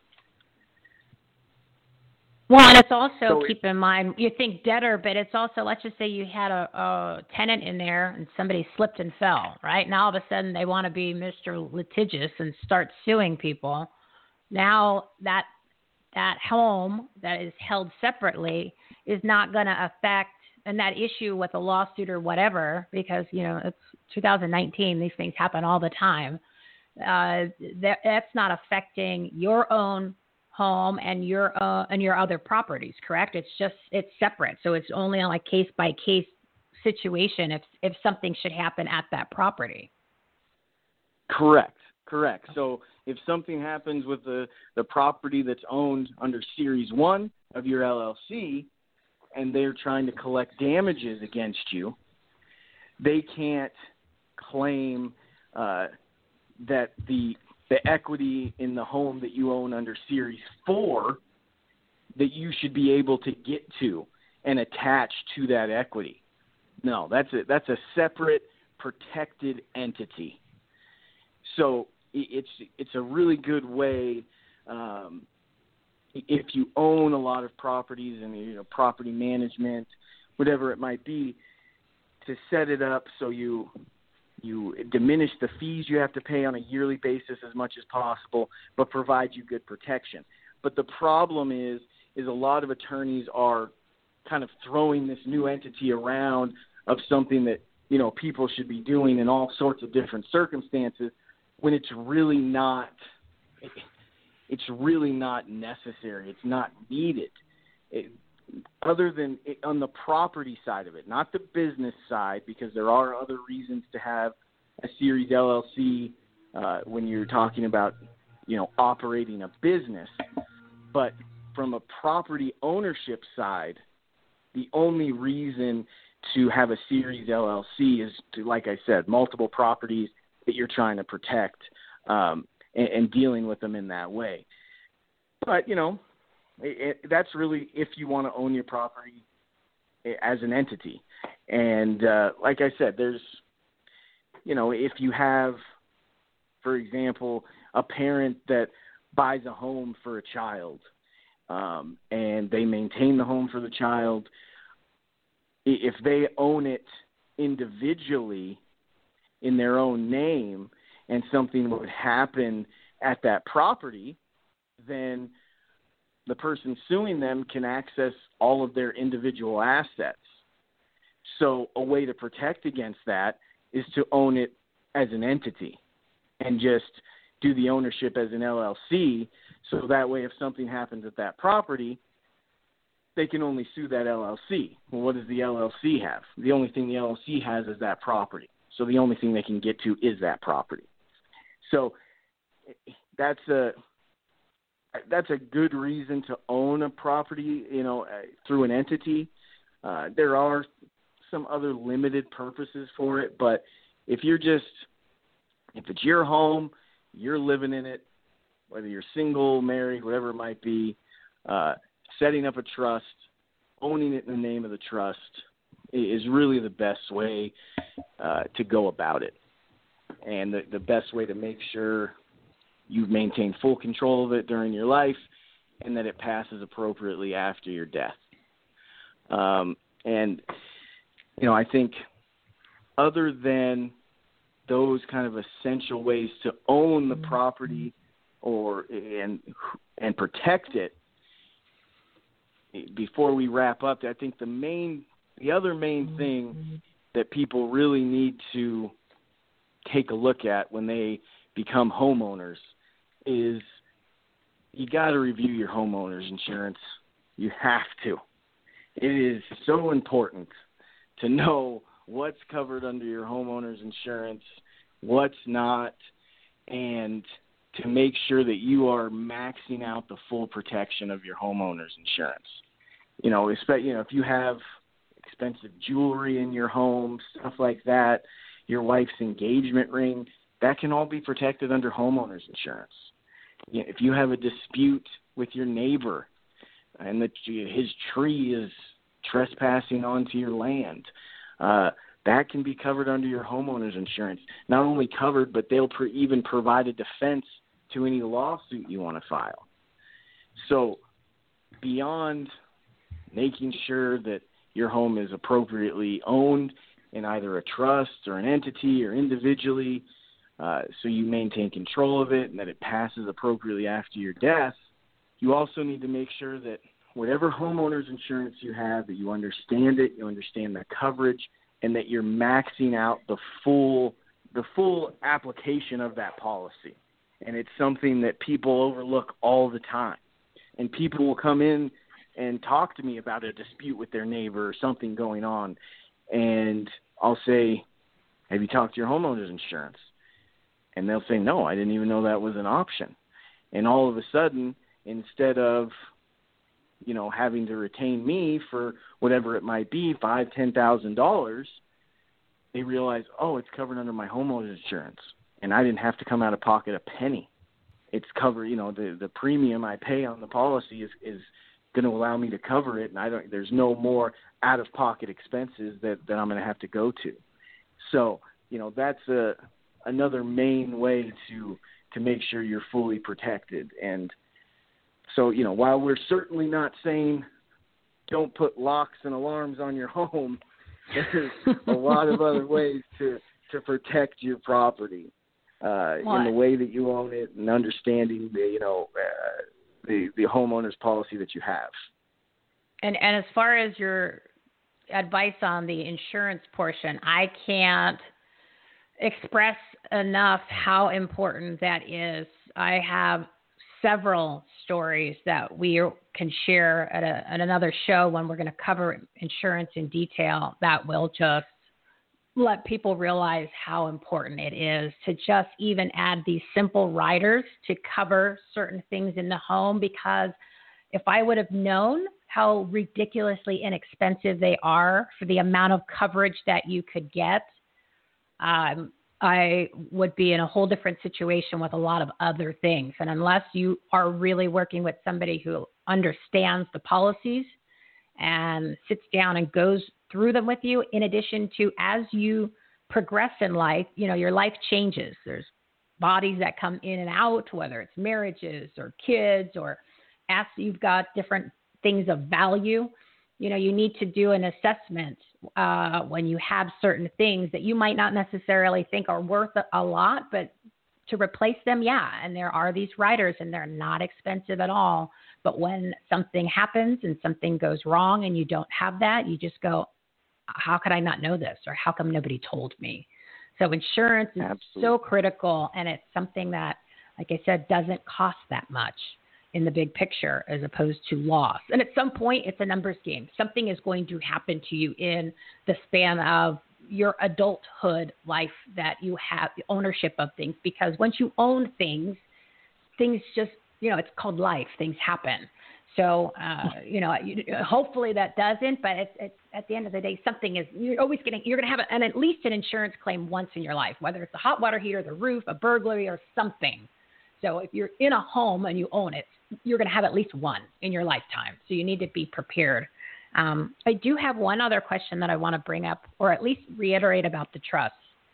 Well, and it's also, so keep in mind, you think debtor, but it's also, let's just say you had a, a tenant in there and somebody slipped and fell, right? Now all of a sudden they want to be Mister Litigious and start suing people. Now that that home that is held separately is not going to affect, and that issue with a lawsuit or whatever, because, you know, it's two thousand nineteen, these things happen all the time. Uh, that, that's not affecting your own home and your uh, and your other properties, correct? It's just, it's separate. So it's only on a case by case situation if if something should happen at that property. Correct. Correct. So if something happens with the, the property that's owned under Series one of your L L C, and they're trying to collect damages against you, they can't claim uh, that the the equity in the home that you own under Series four that you should be able to get to and attach to that equity. No, that's a, that's a separate protected entity. So it's it's a really good way, um, if you own a lot of properties and, you know, property management, whatever it might be, to set it up so you you diminish the fees you have to pay on a yearly basis as much as possible, but provide you good protection. But the problem is, is a lot of attorneys are kind of throwing this new entity around of something that, you know, people should be doing in all sorts of different circumstances when it's really not, it's really not necessary. It's not needed. It, other than it, on the property side of it, not the business side, because there are other reasons to have a Series L L C uh, when you're talking about, you know, operating a business. But from a property ownership side, the only reason to have a Series L L C is to, like I said, multiple properties that you're trying to protect, um, and, and dealing with them in that way. But, you know, It, it, that's really if you want to own your property as an entity. And uh, like I said, there's, you know, if you have, for example, a parent that buys a home for a child, um, and they maintain the home for the child, if they own it individually in their own name and something would happen at that property, then the person suing them can access all of their individual assets. So a way to protect against that is to own it as an entity and just do the ownership as an L L C. So that way, if something happens at that property, they can only sue that L L C. Well, what does the L L C have? The only thing the L L C has is that property. So the only thing they can get to is that property. So that's a, that's a good reason to own a property, you know, uh, through an entity. Uh, there are some other limited purposes for it, but if you're just, if it's your home, you're living in it, whether you're single, married, whatever it might be, uh, setting up a trust, owning it in the name of the trust is really the best way uh, to go about it. And the, the best way to make sure you've maintained full control of it during your life and that it passes appropriately after your death. Um, and, you know, I think other than those kind of essential ways to own the property or and and protect it, before we wrap up, I think the main, the other main thing that people really need to take a look at when they become homeowners is you got to review your homeowner's insurance. You have to. It is so important to know what's covered under your homeowner's insurance, what's not, and to make sure that you are maxing out the full protection of your homeowner's insurance. You know, especially, you know, if you have expensive jewelry in your home, stuff like that, your wife's engagement ring, that can all be protected under homeowner's insurance. You know, if you have a dispute with your neighbor and that his tree is trespassing onto your land, uh, that can be covered under your homeowner's insurance. Not only covered, but they'll pre- even provide a defense to any lawsuit you want to file. So beyond making sure that your home is appropriately owned in either a trust or an entity or individually, uh, so you maintain control of it and that it passes appropriately after your death, you also need to make sure that whatever homeowner's insurance you have, that you understand it, you understand the coverage, and that you're maxing out the full the full application of that policy. And it's something that people overlook all the time. And people will come in and talk to me about a dispute with their neighbor or something going on, and I'll say, have you talked to your homeowner's insurance? And they'll say, no, I didn't even know that was an option. And all of a sudden, instead of, you know, having to retain me for whatever it might be, five, ten thousand dollars, they realize, oh, it's covered under my homeowner's insurance, and I didn't have to come out of pocket a penny. It's covered, you know, the the premium I pay on the policy is is going to allow me to cover it, and I don't. There's no more out of pocket expenses that that I'm going to have to go to. So, you know, that's a another main way to to make sure you're fully protected. And so, you know, while we're certainly not saying don't put locks and alarms on your home, there's a lot of other ways to, to protect your property uh, in the way that you own it and understanding the, you know, uh, the, the homeowner's policy that you have. And and as far as your advice on the insurance portion, I can't express enough how important that is. I have several stories that we can share at, a, at another show when we're going to cover insurance in detail that will just let people realize how important it is to just even add these simple riders to cover certain things in the home, because if I would have known how ridiculously inexpensive they are for the amount of coverage that you could get, um, I would be in a whole different situation with a lot of other things. And unless you are really working with somebody who understands the policies and sits down and goes through them with you, in addition to as you progress in life, you know, your life changes. There's bodies that come in and out, whether it's marriages or kids, or after you've got different things of value. You know, you need to do an assessment uh, when you have certain things that you might not necessarily think are worth a, a lot, but to replace them, yeah. And there are these riders, and they're not expensive at all. But when something happens and something goes wrong and you don't have that, you just go, how could I not know this? Or how come nobody told me? So insurance is Absolutely. so critical, and it's something that, like I said, doesn't cost that much in the big picture as opposed to loss. And at some point, it's a numbers game. Something is going to happen to you in the span of your adulthood life that you have ownership of things, because once you own things, things just, you know, it's called life. Things happen. So, uh, you know, hopefully that doesn't, but it's, it's at the end of the day, something is, you're always getting, you're going to have an, at least an insurance claim once in your life, whether it's a hot water heater, the roof, a burglary, or something. So if you're in a home and you own it, you're going to have at least one in your lifetime. So you need to be prepared. Um, I do have one other question that I want to bring up, or at least reiterate about the trust.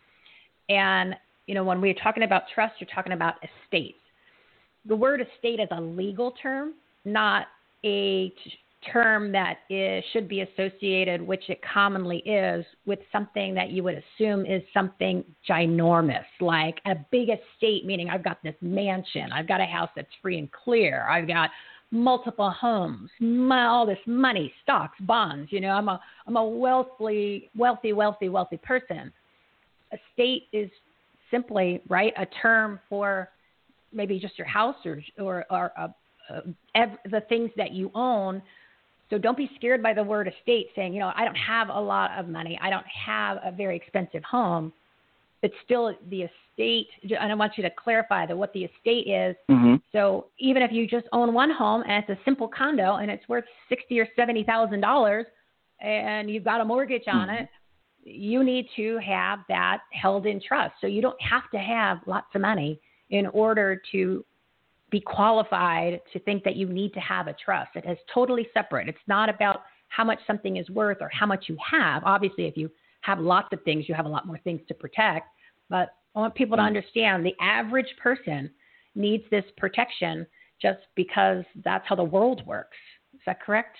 And, you know, when we're talking about trust, you're talking about estates. The word estate is a legal term, not a t- term that is, should be associated, which it commonly is, with something that you would assume is something ginormous, like a big estate, meaning I've got this mansion, I've got a house that's free and clear, I've got multiple homes, my, all this money, stocks, bonds. You know, I'm a I'm a wealthy, wealthy, wealthy, wealthy person. Estate is simply, right, a term for maybe just your house or or, or a uh, ev- the things that you own. So don't be scared by the word estate saying, you know, I don't have a lot of money. I don't have a very expensive home. It's still the estate. And I want you to clarify that what the estate is. Mm-hmm. So even if you just own one home and it's a simple condo and it's worth sixty or seventy thousand dollars and you've got a mortgage on mm-hmm. it, you need to have that held in trust. So you don't have to have lots of money in order to be qualified to think that you need to have a trust. It is totally separate. It's not about how much something is worth or how much you have. Obviously, if you have lots of things, you have a lot more things to protect. But I want people to understand the average person needs this protection just because that's how the world works. Is that correct?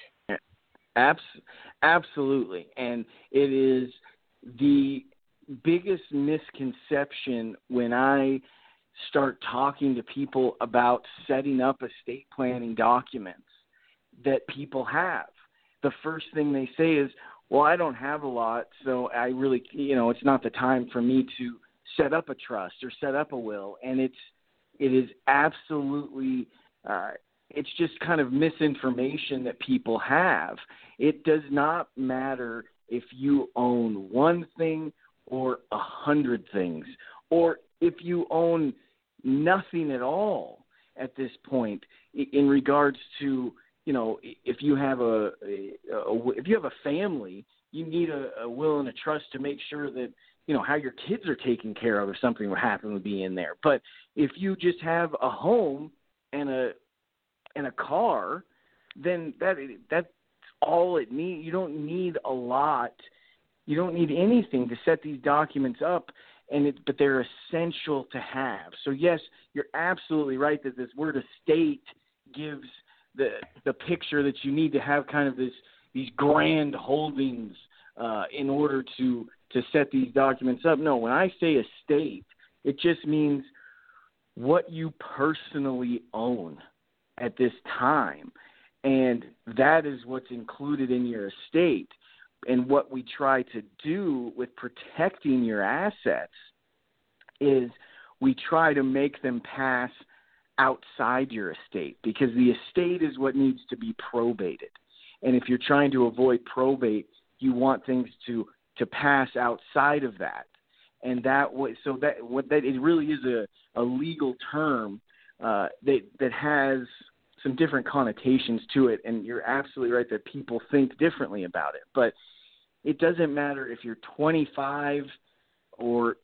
Abs- absolutely. And it is the biggest misconception when I start talking to people about setting up estate planning documents that people have. The first thing they say is, well, I don't have a lot, so I really, you know, it's not the time for me to set up a trust or set up a will. And it's, it is absolutely, uh, it's just kind of misinformation that people have. It does not matter if you own one thing or a hundred things, or if you own nothing at all at this point in regards to, you know, if you have a, a, a if you have a family, you need a, a will and a trust to make sure that, you know, how your kids are taken care of or something would happen to be in there. But if you just have a home and a and a car, then that that's all it needs. You don't need a lot. You don't need anything to set these documents up, and it, but they're essential to have. So yes, you're absolutely right that this word estate gives the the picture that you need to have kind of this these grand holdings uh, in order to to set these documents up. No, when I say estate, it just means what you personally own at this time, and that is what's included in your estate. And what we try to do with protecting your assets is we try to make them pass outside your estate, because the estate is what needs to be probated. And if you're trying to avoid probate, you want things to, to pass outside of that. And that way, so that what that it really is a, a legal term uh, that that has some different connotations to it. And you're absolutely right that people think differently about it. But it doesn't matter if you're twenty-five or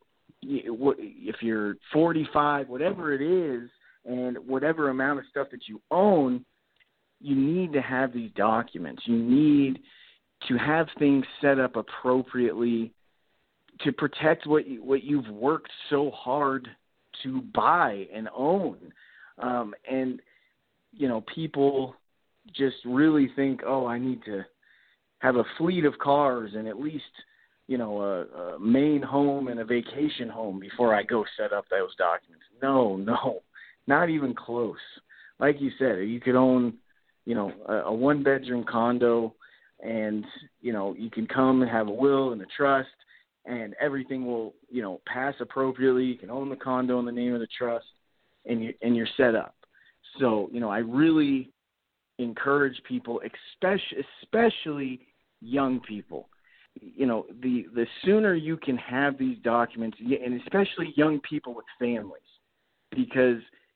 if you're forty-five, whatever it is, and whatever amount of stuff that you own, you need to have these documents. You need to have things set up appropriately to protect what you, what you've worked so hard to buy and own. Um, and, you know, people just really think, oh, I need to have a fleet of cars and at least, you know, a, a main home and a vacation home before I go set up those documents. No, no, not even close. Like you said, you could own, you know, a, a one-bedroom condo, and, you know, you can come and have a will and a trust, and everything will, you know, pass appropriately. You can own the condo in the name of the trust, and, you, and you're set up. So, you know, I really encourage people, especially, especially young people, you know, the, the sooner you can have these documents, and especially young people with families, because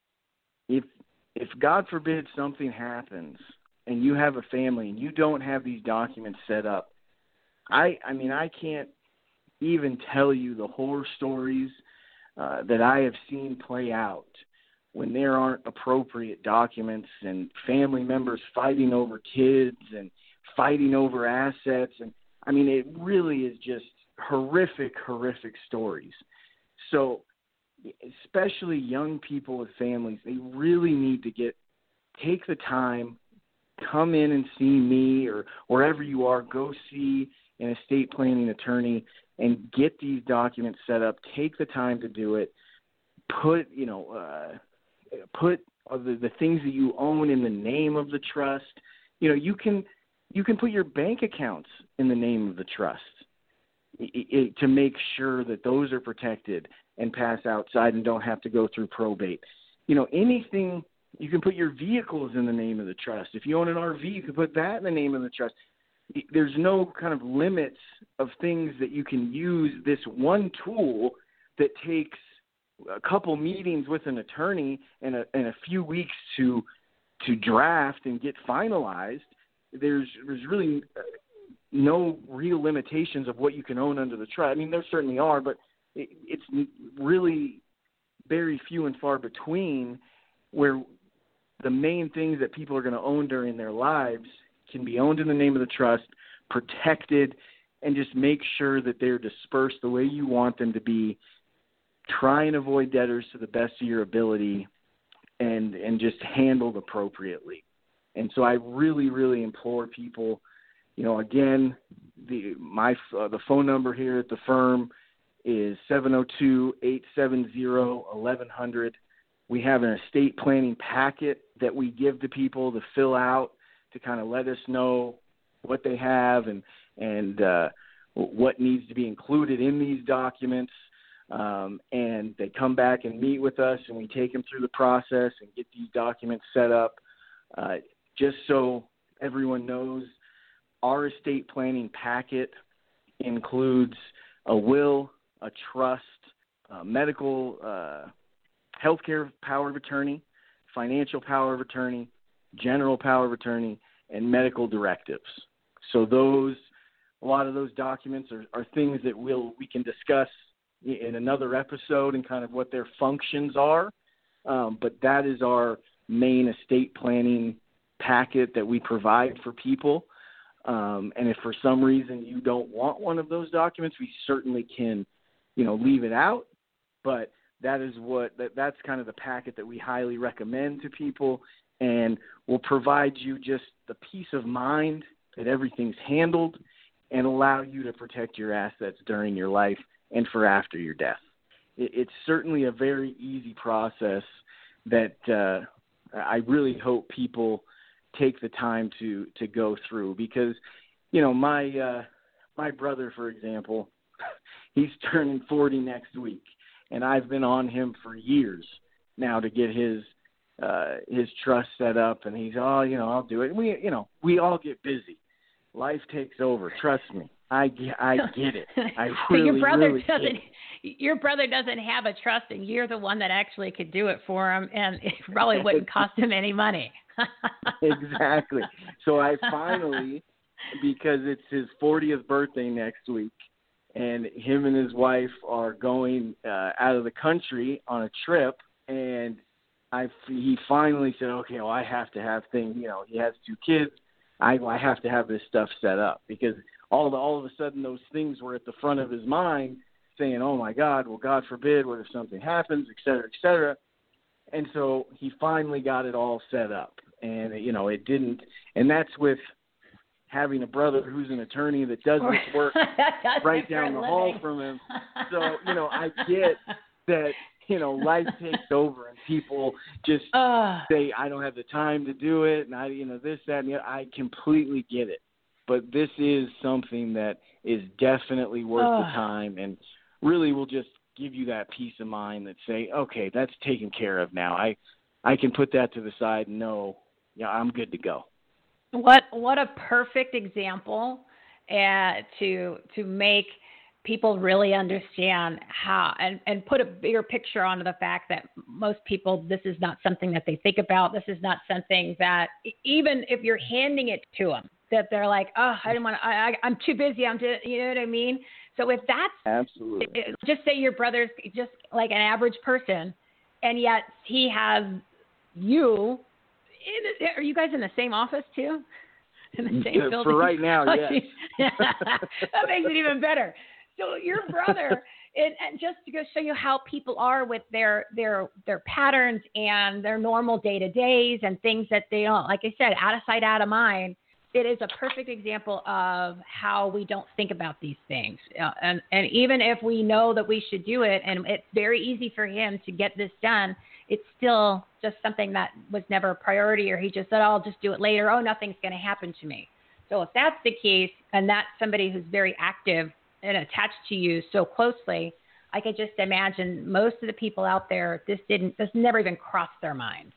if, if God forbid something happens and you have a family and you don't have these documents set up, I, I mean, I can't even tell you the horror stories uh, that I have seen play out when there aren't appropriate documents and family members fighting over kids and fighting over assets. And I mean, it really is just horrific, horrific stories. So especially young people with families, they really need to get, take the time, come in and see me, or wherever you are, go see an estate planning attorney and get these documents set up. Take the time to do it. Put, you know, uh, put the, the things that you own in the name of the trust. You know, you can, you can put your bank accounts in the name of the trust it, it, to make sure that those are protected and pass outside and don't have to go through probate. You know, anything You can put your vehicles in the name of the trust. If you own an R V, you can put that in the name of the trust. There's no kind of limits of things that you can use this one tool that takes a couple meetings with an attorney and a, and a few weeks to to draft and get finalized. There's there's really no real limitations of what you can own under the trust. I mean, there certainly are, but it, it's really very few and far between where the main things that people are going to own during their lives can be owned in the name of the trust, protected, and just make sure that they're dispersed the way you want them to be. Try and avoid debtors to the best of your ability and and just handled appropriately. And so I really, really implore people, you know, again, the my uh, the phone number here at the firm is seven oh two, eight seven zero, eleven hundred. We have an estate planning packet that we give to people to fill out to kind of let us know what they have and, and uh, what needs to be included in these documents. Um, and they come back and meet with us, and we take them through the process and get these documents set up. Uh, just so everyone knows, our estate planning packet includes a will, a trust, uh, medical uh healthcare power of attorney, financial power of attorney, general power of attorney, and medical directives. So those, a lot of those documents are, are things that we'll, we can discuss in another episode and kind of what their functions are. Um, but that is our main estate planning packet that we provide for people. Um, and if for some reason you don't want one of those documents, we certainly can, you know, leave it out. But that is what that, that's kind of the packet that we highly recommend to people, and will provide you just the peace of mind that everything's handled and allow you to protect your assets during your life and for after your death. It, it's certainly a very easy process that uh, I really hope people take the time to, to go through, because, you know, my uh, my brother, for example, he's turning forty next week. And I've been on him for years now to get his uh, his trust set up. And he's, oh, you know, I'll do it. And we, you know, we all get busy. Life takes over. Trust me. I get, I get it. I so really, your brother really doesn't. Your brother doesn't have a trust, and you're the one that actually could do it for him, and it probably wouldn't cost him any money. Exactly. So I finally, because it's his fortieth birthday next week, and him and his wife are going uh, out of the country on a trip, and I he finally said, okay, well, I have to have things, you know, he has two kids. I, I have to have this stuff set up, because all of, all of a sudden those things were at the front of his mind saying, oh, my God, well, God forbid, what if something happens, et cetera, et cetera. And so he finally got it all set up. And, you know, it didn't – and that's with – having a brother who's an attorney that does this work right down the hall from him. So, you know, I get that, you know, life takes over and people just uh, say, I don't have the time to do it. And I, you know, this, that, and the other. I completely get it. But this is something that is definitely worth uh, the time, and really will just give you that peace of mind that say, okay, that's taken care of now. I, I can put that to the side and know, yeah, I'm good to go. What what a perfect example uh, to to make people really understand how and, and put a bigger picture onto the fact that most people, this is not something that they think about. This is not something that, even if you're handing it to them, that they're like, oh, I didn't want to, I, I, I'm too busy. I'm too, you know what I mean? So if that's, absolutely, just say your brother's just like an average person, and yet he has you. In, are you guys in the same office too? In the same yeah, building? For right now, yes. That makes it even better. So your brother, and, and just to go show you how people are with their their their patterns and their normal day to days and things that they don't, like I said, out of sight, out of mind. It is a perfect example of how we don't think about these things. Uh, and, and even if we know that we should do it, and it's very easy for him to get this done, it's still just something that was never a priority, or he just said, oh, I'll just do it later. Oh, nothing's going to happen to me. So if that's the case, and that's somebody who's very active and attached to you so closely, I could just imagine most of the people out there, this didn't, this never even crossed their mind.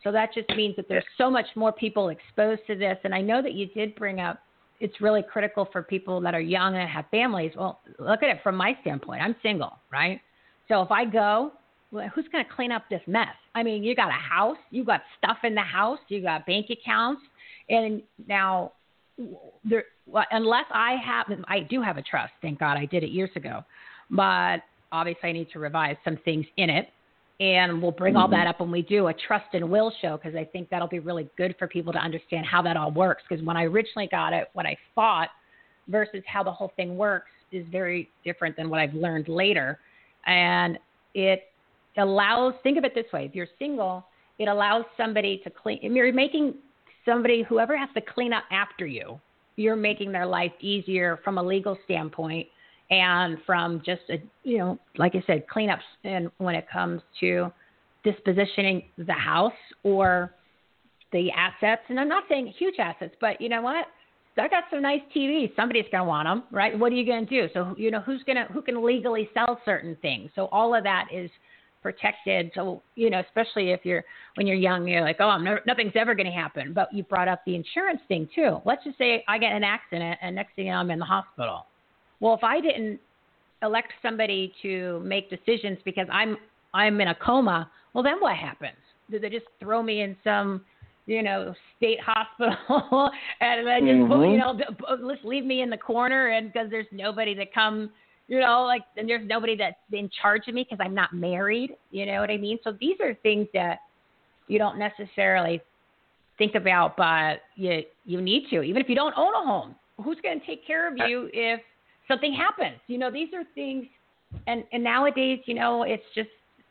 So that just means that there's so much more people exposed to this. And I know that you did bring up it's really critical for people that are young and have families. Well, look at it from my standpoint. I'm single, right? So if I go, well, who's going to clean up this mess? I mean, you got a house, you got stuff in the house, you got bank accounts, and now there, well, unless I have, I do have a trust. Thank God I did it years ago, but obviously I need to revise some things in it, and we'll bring mm-hmm. all that up when we do a trust and will show, because I think that'll be really good for people to understand how that all works. Because when I originally got it, what I thought versus how the whole thing works is very different than what I've learned later, and it allows, think of it this way, if you're single, it allows somebody to clean, if you're making somebody, whoever has to clean up after you, you're making their life easier from a legal standpoint and from just, a, you know, like I said, cleanups and when it comes to dispositioning the house or the assets. And I'm not saying huge assets, but you know what? I got some nice T Vs. Somebody's going to want them, right? What are you going to do? So, you know, who's going to, who can legally sell certain things? So all of that is protected. So, you know, especially if you're, when you're young, you're like, oh, I'm never, nothing's ever going to happen. But you brought up the insurance thing too. Let's just say I get an accident and next thing you know, I'm in the hospital. Well, if I didn't elect somebody to make decisions because I'm, I'm in a coma, well, then what happens? Do they just throw me in some, you know, state hospital and then just, mm-hmm. put, you know, let's leave me in the corner and because there's nobody that come, you know, like, and there's nobody that's in charge of me because I'm not married, you know what I mean? So these are things that you don't necessarily think about, but you, you need to, even if you don't own a home, who's going to take care of you if something happens? You know, these are things, and, and nowadays, you know, it's just,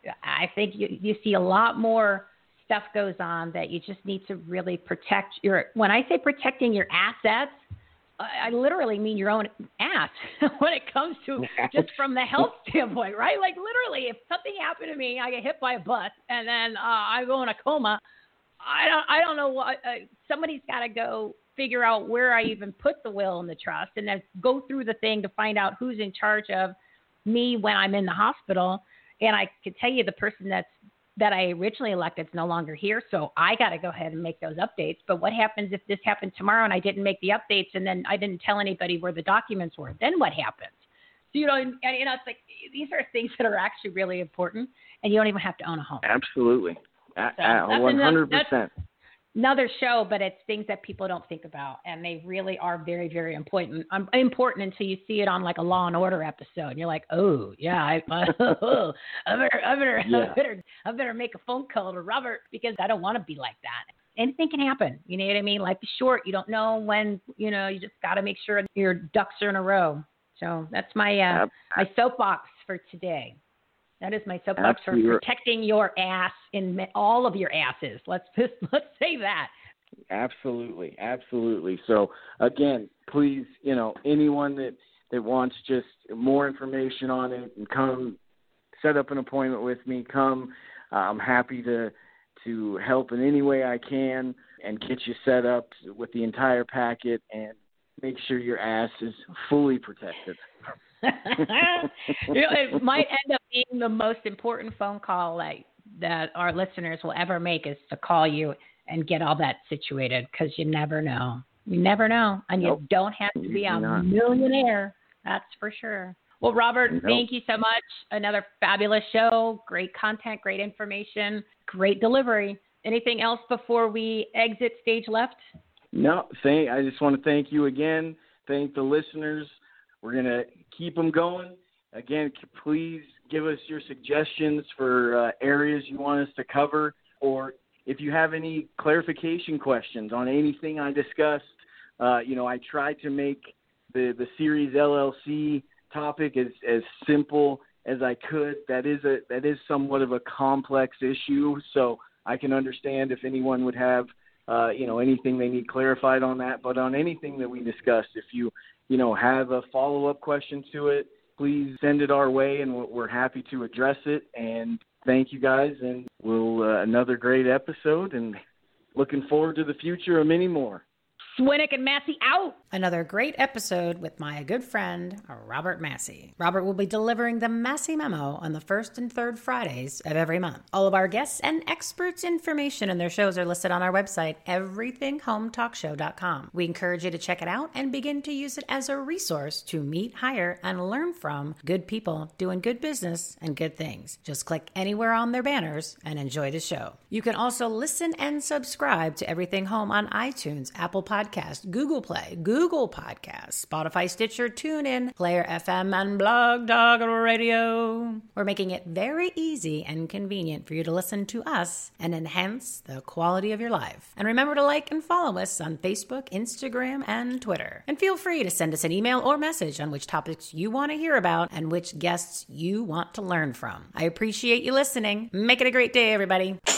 I think you, you see a lot more stuff goes on that you just need to really protect your, when I say protecting your assets, I literally mean your own ass when it comes to just from the health standpoint, right? Like literally, if something happened to me, I get hit by a bus and then uh, I go in a coma, I don't, I don't know what, uh, somebody's got to go figure out where I even put the will and the trust and then go through the thing to find out who's in charge of me when I'm in the hospital. And I can tell you the person that's, that I originally elected is no longer here. So I got to go ahead and make those updates. But what happens if this happened tomorrow and I didn't make the updates and then I didn't tell anybody where the documents were? Then what happens? So, you know, and, and, you know, it's like, these are things that are actually really important and you don't even have to own a home. Absolutely. A- so a- one hundred percent. Another show, but it's things that people don't think about, and they really are very, very important. Um, important until you see it on like a Law and Order episode, and you're like, "Oh, yeah, I, oh, I better, I better, yeah. I better, I better make a phone call to Robert because I don't want to be like that." Anything can happen. You know what I mean? Life is short. You don't know when. You know, you just got to make sure your ducks are in a row. So that's my uh, yep. my soapbox for today. That is my soapbox for protecting your ass in all of your asses. Let's just, let's say that. Absolutely, absolutely. So again, please, you know, anyone that, that wants just more information on it, and come set up an appointment with me. Come, uh, I'm happy to to help in any way I can and get you set up with the entire packet and make sure your ass is fully protected. You know, it might end up being the most important phone call like, that our listeners will ever make is to call you and get all that situated, because you never know. You never know. And nope. You don't have to be a not. millionaire. That's for sure. Well, Robert, nope. Thank you so much. Another fabulous show. Great content, great information, great delivery. Anything else before we exit stage left? No, thank, I just want to thank you again. Thank the listeners. We're going to keep them going. Again, please give us your suggestions for uh, areas you want us to cover, or if you have any clarification questions on anything I discussed. Uh, you know, I tried to make the, the Series L L C topic as, as simple as I could. That is a that is somewhat of a complex issue, so I can understand if anyone would have uh, you know anything they need clarified on that. But on anything that we discussed, if you you know, have a follow-up question to it, please send it our way, and we're happy to address it. And thank you guys, and we'll uh, another great episode, and looking forward to the future of many more. Swinnick and Massey out. Another great episode with my good friend, Robert Massey. Robert will be delivering the Massey Memo on the first and third Fridays of every month. All of our guests and experts' information and their shows are listed on our website, everything home talk show dot com. We encourage you to check it out and begin to use it as a resource to meet, hire, and learn from good people doing good business and good things. Just click anywhere on their banners and enjoy the show. You can also listen and subscribe to Everything Home on iTunes, Apple Podcasts, Google Play, Google Podcasts, Spotify, Stitcher, TuneIn, Player F M, and Blog Dog Radio. We're making it very easy and convenient for you to listen to us and enhance the quality of your life. And remember to like and follow us on Facebook, Instagram, and Twitter. And feel free to send us an email or message on which topics you want to hear about and which guests you want to learn from. I appreciate you listening. Make it a great day, everybody.